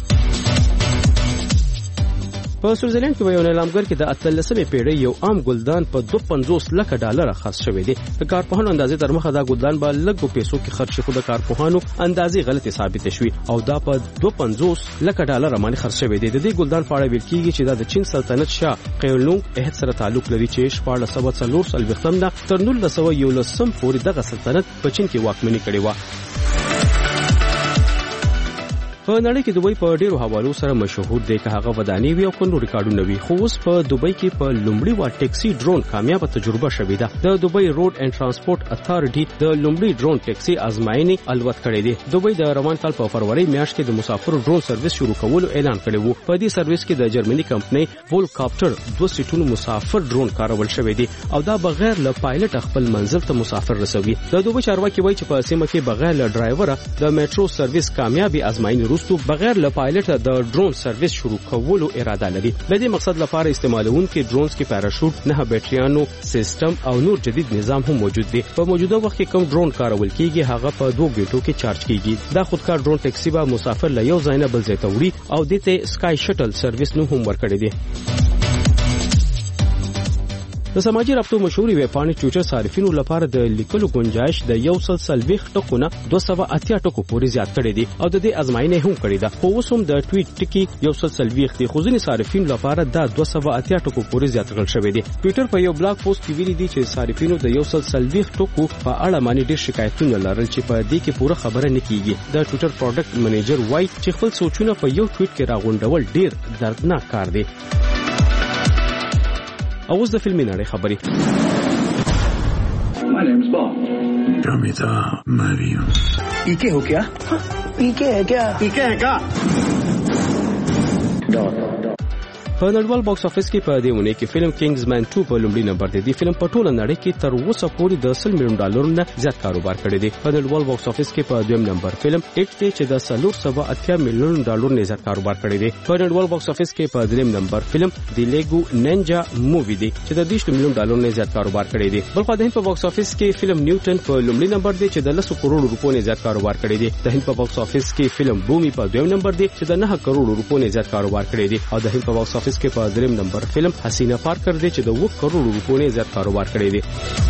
په سویټزرلند کې یو نیلامګر کې د اتلسمې پیړۍ یو عام ګلدان په دوه پنځوس لکه ډالر خرڅ شوی دی. د کارپوهانو اندازې تر مخه دا ګلدان به لږو پیسو کې خرڅ شي خو د کارپوهانو اندازې غلطه ثابته شوې او دا په دوه پنځوس لکه ډالر باندې خرڅ شوی دی. د دې ګلدان په اړه ویل کیږي چې دا د چین سلطنت شاه قیولونګ عهد سره تعلق لري چې شپږ سوه څلور څلوېښتم نه تر نولس سوه یولسم پورې دغه سلطنت په چین کې واکمني کړې و. په نړۍ کې دوبۍ په ډیرو حوالو سره مشهور دی که هغه ودانۍ وي او کندو ریکارډونه وي. خو اوس په دوبۍ کې په لومړي وار ټیکسي ډرون کامیابه تجربه شوې ده. د دوبۍ روډ اینڈ ترانسپورت اتھارټي د لومړي ډرون ټیکسي ازمایښتي الوت کړې دي. دوبۍ د روان کال په فروری میاشت کې د مسافرو ډرون سرویس شروع کولو اعلان کړی وو. په دې سرویس کې د جرمني کمپنۍ وولکاپټر دوه سیټونو مسافر ډرون کارول شوی دی او دا بغیر له پایلټ خپل منزل ته مسافر رسوي. د دوبۍ چارواکي وایي چې په سیمه کې بغیر له ډرایوره د میټرو سرویس کامیابی ازمایښتي وروسته بغیر له پایلټ د ډرون سرویس شروع کولو اراده لري. د دې مقصد لپاره استعمالونکو ډرونز کې پاراشوټ نه بیټریانو سیستم او نور جدید نظام هم موجود دی. په موجوده وخت کې کوم ډرون کارول کیږي هغه په دوه ګټو کې چارج کیږي. دا خودکار ډرون ټیکسي به مسافر له یو ځای نه بل ځای ته وړي او د ته سکای شټل سرویس نو هم ورکړي دي. د سماجی رابطو مشهوري ویب پاڼې ټویټر صارفینو لپاره د لیکلو گنجائش د یو سل څلوېښت ټکو نه دوه سوه اتیا ټکو پورې زیات کړی دی او د دې ازمایښتنه هم کړې ده. خو اوس هم د ټویټ ټکی یو سل څلوېښت دی خو ځینې صارفینو لپاره دا دوه سوه اتیا ټکو پورې زیات کړل شوی دی. ټویټر په یو بلاګ پوسټ کې ویلي دی چې صارفینو د یو سل څلوېښت ټکو په اړه باندې ډېر شکایتونه لرل چې په دې کې پوره خبره نه کیږي. د ټویټر پروډکټ منیجر وایي چې خپل سوچونه په یو ټویټ کې راغونډول ډېر دردناک کار دی. اوس د فلمي نړۍ خبرې. My name's Bond. Ramita Mariam. पीके हो क्या? पीके है क्या? पीके है क्या? Dot. په نړیوال باکس افیس کې په دې ونه کې فلم کینګز مان ټو په لومړي نمبر دی. د فلم په ټوله نړۍ کې تر اوسه پورې د سل میلیون ډالرو نه زیات کاروبار کړی دی. په نړیوال باکس افیس کې په دویم نمبر فلم ایټ دی چې د څلور سوه اتیا میلیون ډالرو نه زیات کاروبار کړی دی. په نړیوال باکس افیس کې په دریم نمبر فلم دی لیګو نینجا مووی دی چې د دیش میلیون ډالرو نه زیات کاروبار کړی دی. بل خو د هند په باکس افیس کې فلم نیوټن په لومړي نمبر دی چې د لس کروڑ روپو نه زیات کاروبار کړی دی. د هند په باکس افیس کې فلم بومي په دویم نمبر دی چې د نه کروڑ روپو نه زیات کاروبار کړی دی او د هند په باکس افیس کې په دریم نمبر فلم حسینه پارکر دی چې د اوه کروڑ روپو نه زیات کاروبار کړی دی.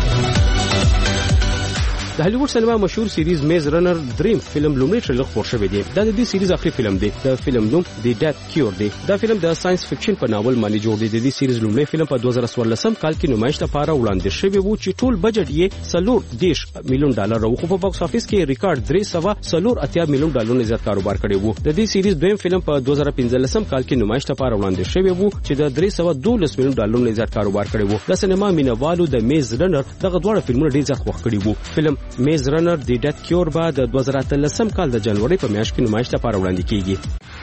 د هالیوډ سینما مشهور سیریز میز رنر دریم فلم لومړی ټریلر خپور شوی دی. دا د دې سیریز اخري فلم دی. د فلم نوم دی ډیت کیور دی. دا فلم د ساينس فکشن په ناول باندې جوړ دی. د دې سیریز لومړی فلم په دوه زره څوارلسم کال کې نمایش لپاره وړاندې شوی و چې ټول بجټ یې څلور دیش میلیون ډالر و خو په باکس افیس کې ریکارډ درې سوه څلور اتیا میلیون ډالر نه زیات کاروبار کړی و. د دې سیریز دویم فلم په دوه زره پنځلسم کال کې نمایش لپاره وړاندې شوی و چې د درې سوه دولس میلیون ډالر نه زیات کاروبار کړی و. د سینما مینوالو د میز رنر دغه دوه فلمونه ډیر زیات خوښ کړي وو. فلم میز رنر دی ډیت کیور به د دوه زره اتلسم کال د جنوري په میاشت کې نمایش لپاره وړاندې کیږي.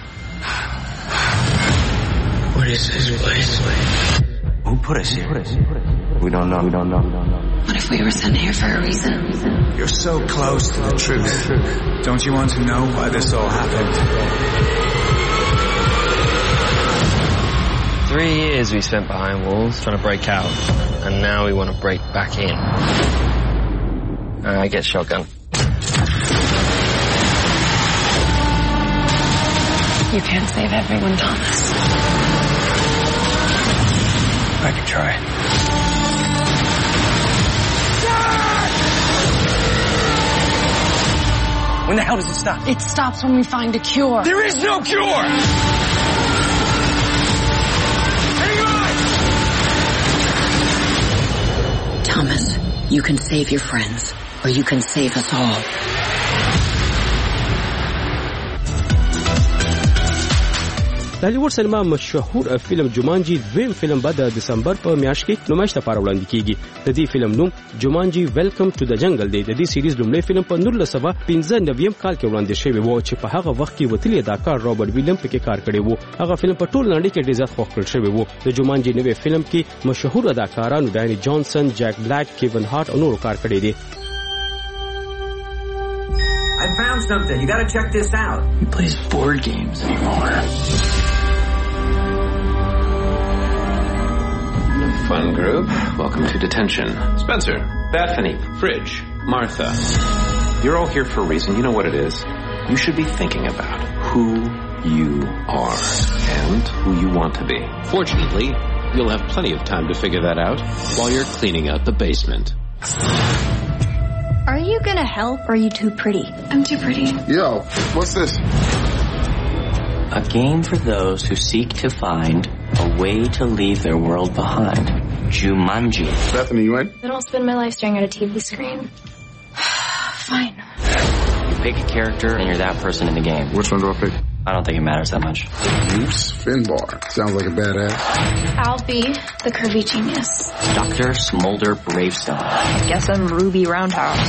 What is this place? Who put us here? We don't know. We don't know. What if we were sent here for a reason? You're so close to the truth. Don't you want to know why this all happened? Three years we spent behind walls trying to break out, and now we want to break back in. Uh, I get shotgun. You can't save everyone, Thomas. I can try. When the hell does it stop? It stops when we find a cure. There is no cure! Thomas, you can save your friends, or you can save us all. د هالیوډ سینما مشهور فلم جومانجي دویم فلم به د دسمبر په میاشت کې نمایش لپاره وړاندې کیږي. د دې فلم نوم جومانجي ویلکم ټو د جنگل دی. د دې سیریز لومړی فلم په نولس سوه پنځه نوي کال کې وړاندې شوی و چې په هغه وخت کې وتلی اداکار رابرټ ویلیم پکې کار کړی و. هغه فلم په ټول نړۍ کې ډېر زیات خوښ کړل شوی و. د جومانجي نوې فلم کې مشهور اداکارانو ډانی جانسن، جک بلیک، کیون هارت او نورو کار کړی دی. I found something. You gotta check this out. He plays board games anymore. Fun group. Welcome to detention. Spencer, Bethany, Fridge, Martha. You're all here for a reason. You know what it is. You should be thinking about who you are and who you want to be. Fortunately, you'll have plenty of time to figure that out while you're cleaning out the basement. Are you gonna help or are you too pretty? I'm too pretty. Yo, what's this? A game for those who seek to find a way to leave their world behind. Jumanji. Bethany, you in? I don't spend my life staring at a T V screen. Fine. You pick a character and you're that person in the game. Which one do I pick? I don't think it matters that much. Oops, Finbar. Sounds like a badass. I'll be the curvy genius. Doctor Smolder Bravestone. Guess I'm Ruby Roundhouse.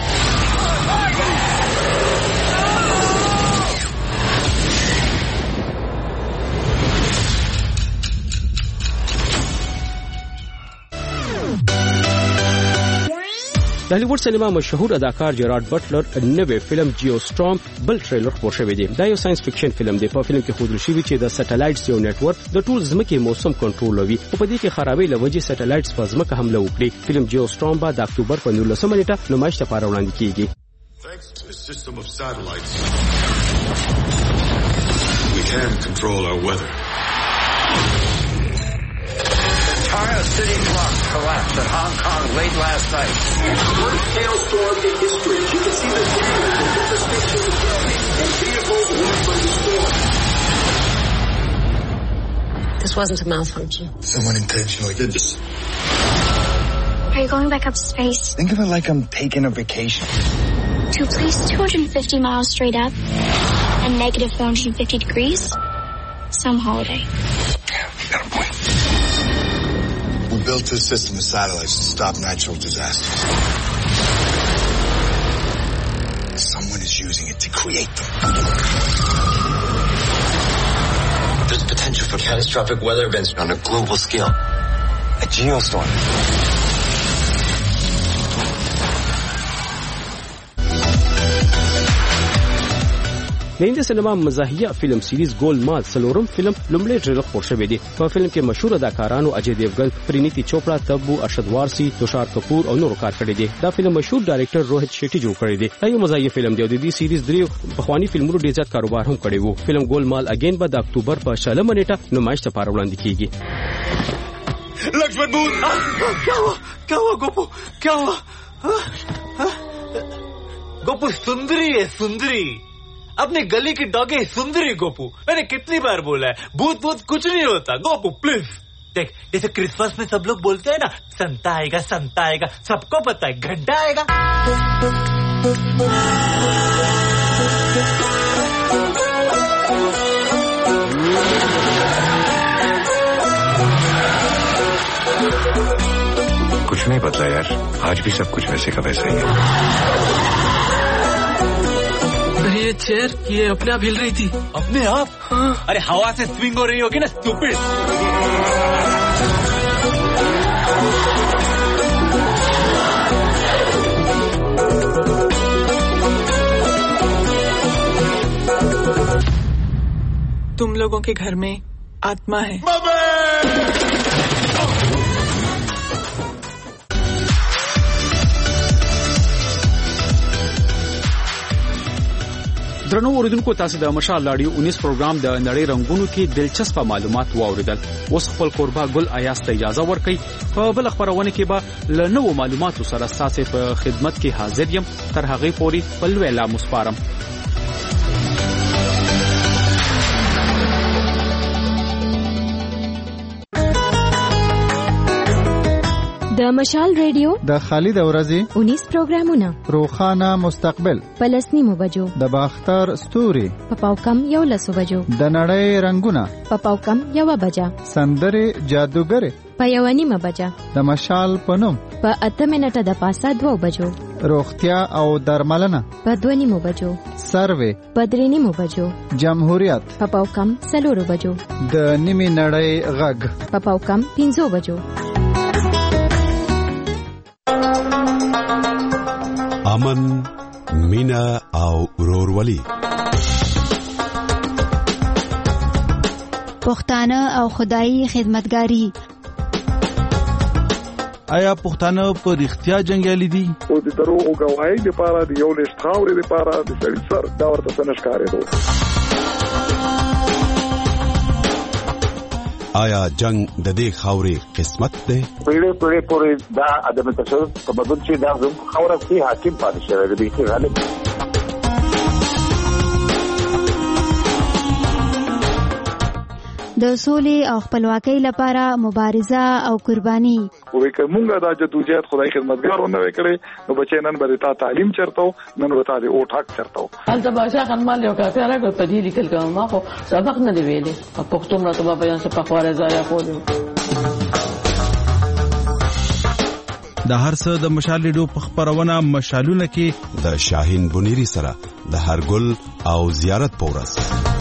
د هالیوډ سینما مشهور اداکار جیرارډ بټلر نوې فلم جیو سټارم بل ټریلر خپور شوی دی. دا یو ساينس فکشن فلم دی. په فلم کې ښودل شوی چې د سټلایټس یو نتورک د ټول ځمکې موسم کنټرولوي او په دې کې خرابې لوجې سټلایټس په ځمکه حمله وکړي. فلم جیو سټارم به د اکتوبر په نولسمه نیټه نمایش لپاره وړاندې کیږي. Thanks to a system of satellites, we can control our weather. Entire city block collapsed in Hong Kong late last night. First hailstorm in history. You can see the damage and devastation of the buildings and vehicles left by the storm. This wasn't a malfunction. Someone intentionally did this. Are you going back up to space? Think of it like I'm taking a vacation. To a place two hundred fifty miles straight up and negative four hundred fifty degrees? Some holiday. Got a point. We built this system of satellites to stop natural disasters. Someone is using it to create them. There's potential for catastrophic weather events on a global scale. A geostorm. د هندي سینما مزاحیه فلم سیریز ګولمال سلورم فلم لومړی ټریلر خپور شوی دی. په فلم کې مشهور اداکارانو اجے دیوگن، پرینیتی چوپړا، تبو ارشد وارسی، تشار کپور او نورو کار کړی دی. دا فلم مشهور ډایرکټر روهت شیټي جوړ کړی دی. دا یو مزاحیه فلم دی او د دې سیریز دریو پخوانی فلمونو ډیر زیات کاروبار هم کړی وو. فلم ګولمال اگین به د اکتوبر په شلمه نیټه نمایش لپاره وړاندې کیږي. لکشمن بول क्या हुआ क्या हुआ गोपू क्या हुआ गोपू सुंदरी है सुंदरी अपनी गली की डॉगी सुंदरी गोपू मैंने कितनी बार बोला है भूत भूत कुछ नहीं होता गोपू प्लीज देख जैसे क्रिसमस में सब लोग बोलते हैं ना संता आएगा संता आएगा सबको पता है घंटा आएगा कुछ नहीं बदला यार आज भी सब कुछ वैसे का वैसा ही है अरे ये चेयर ये अपने आप हिल रही थी अपने आप हाँ। अरे हवा से स्विंग हो रही होगी ना स्टूपिड तुम लोगों के घर में आत्मा है درنو اوریدونکو تاسو د مشال رادیو انیس پروګرام د نړۍ رنگونو کې دلچسپ معلومات واوریدل. اوس خپل قربا ګل ایاس ته اجازه ورکړئ. په بل خبرونه کې به له نوو معلوماتو سره تاسو په خدمت کې حاضر یم. تر هغه پورې بل ویلا مسپارم. د مشال ریډیو د خالد اورزی انیس پروګرامونه روخانه مستقبل پلسنی مو بجو د باختر ستوري په پاوکم یو لسو بجو د نړۍ رنگونه په پاوکم یو بجا سندره جادوګر په یو نیمه بجا د مشال پنوم په اته منټه د پاسه دوه بجو روغتیا او درملنه په دوه نیمه بجو سروې په درې نیمه بجو جمهوریت په پاوکم څلور بجو د نیمه نړۍ غږ په پاوکم پنځه بجو. امن، مینا او ورورولي پښتانه او خدایي خدمتګاری. آیا پښتانه په رښتیا جنگیالي دي؟ او د دروغ او گواهی لپاره د یو لښت خاورې لپاره د سړي سر دا ورته څه نشکارېدو. آیا جنگ د دې خاورې قسمت دی؟ پیړې پیړې پورې دا عدم تشدد په بدل چې دا زموږ خاوره کې حاکم پاتې شوی دی چې غالب د سولې او خپلواکۍ لپاره مبارزه او قرباني. وې کومه دا جدوجہد خدای خدمتګارونه وکړي نو بچی نن به تا تعلیم چرته نن به تا د او ټاک چرته حالت باشا خنمال یو کافي راغو په دې لیکل کوم ما خو سبق نه دی ویلې په پښتو مرته په بیان څه په خواره ځای خو د هر څه د مشال ریډیو په خبرونه مشالونه کې د شاهین بنيري سره د هر ګل او زیارت پورس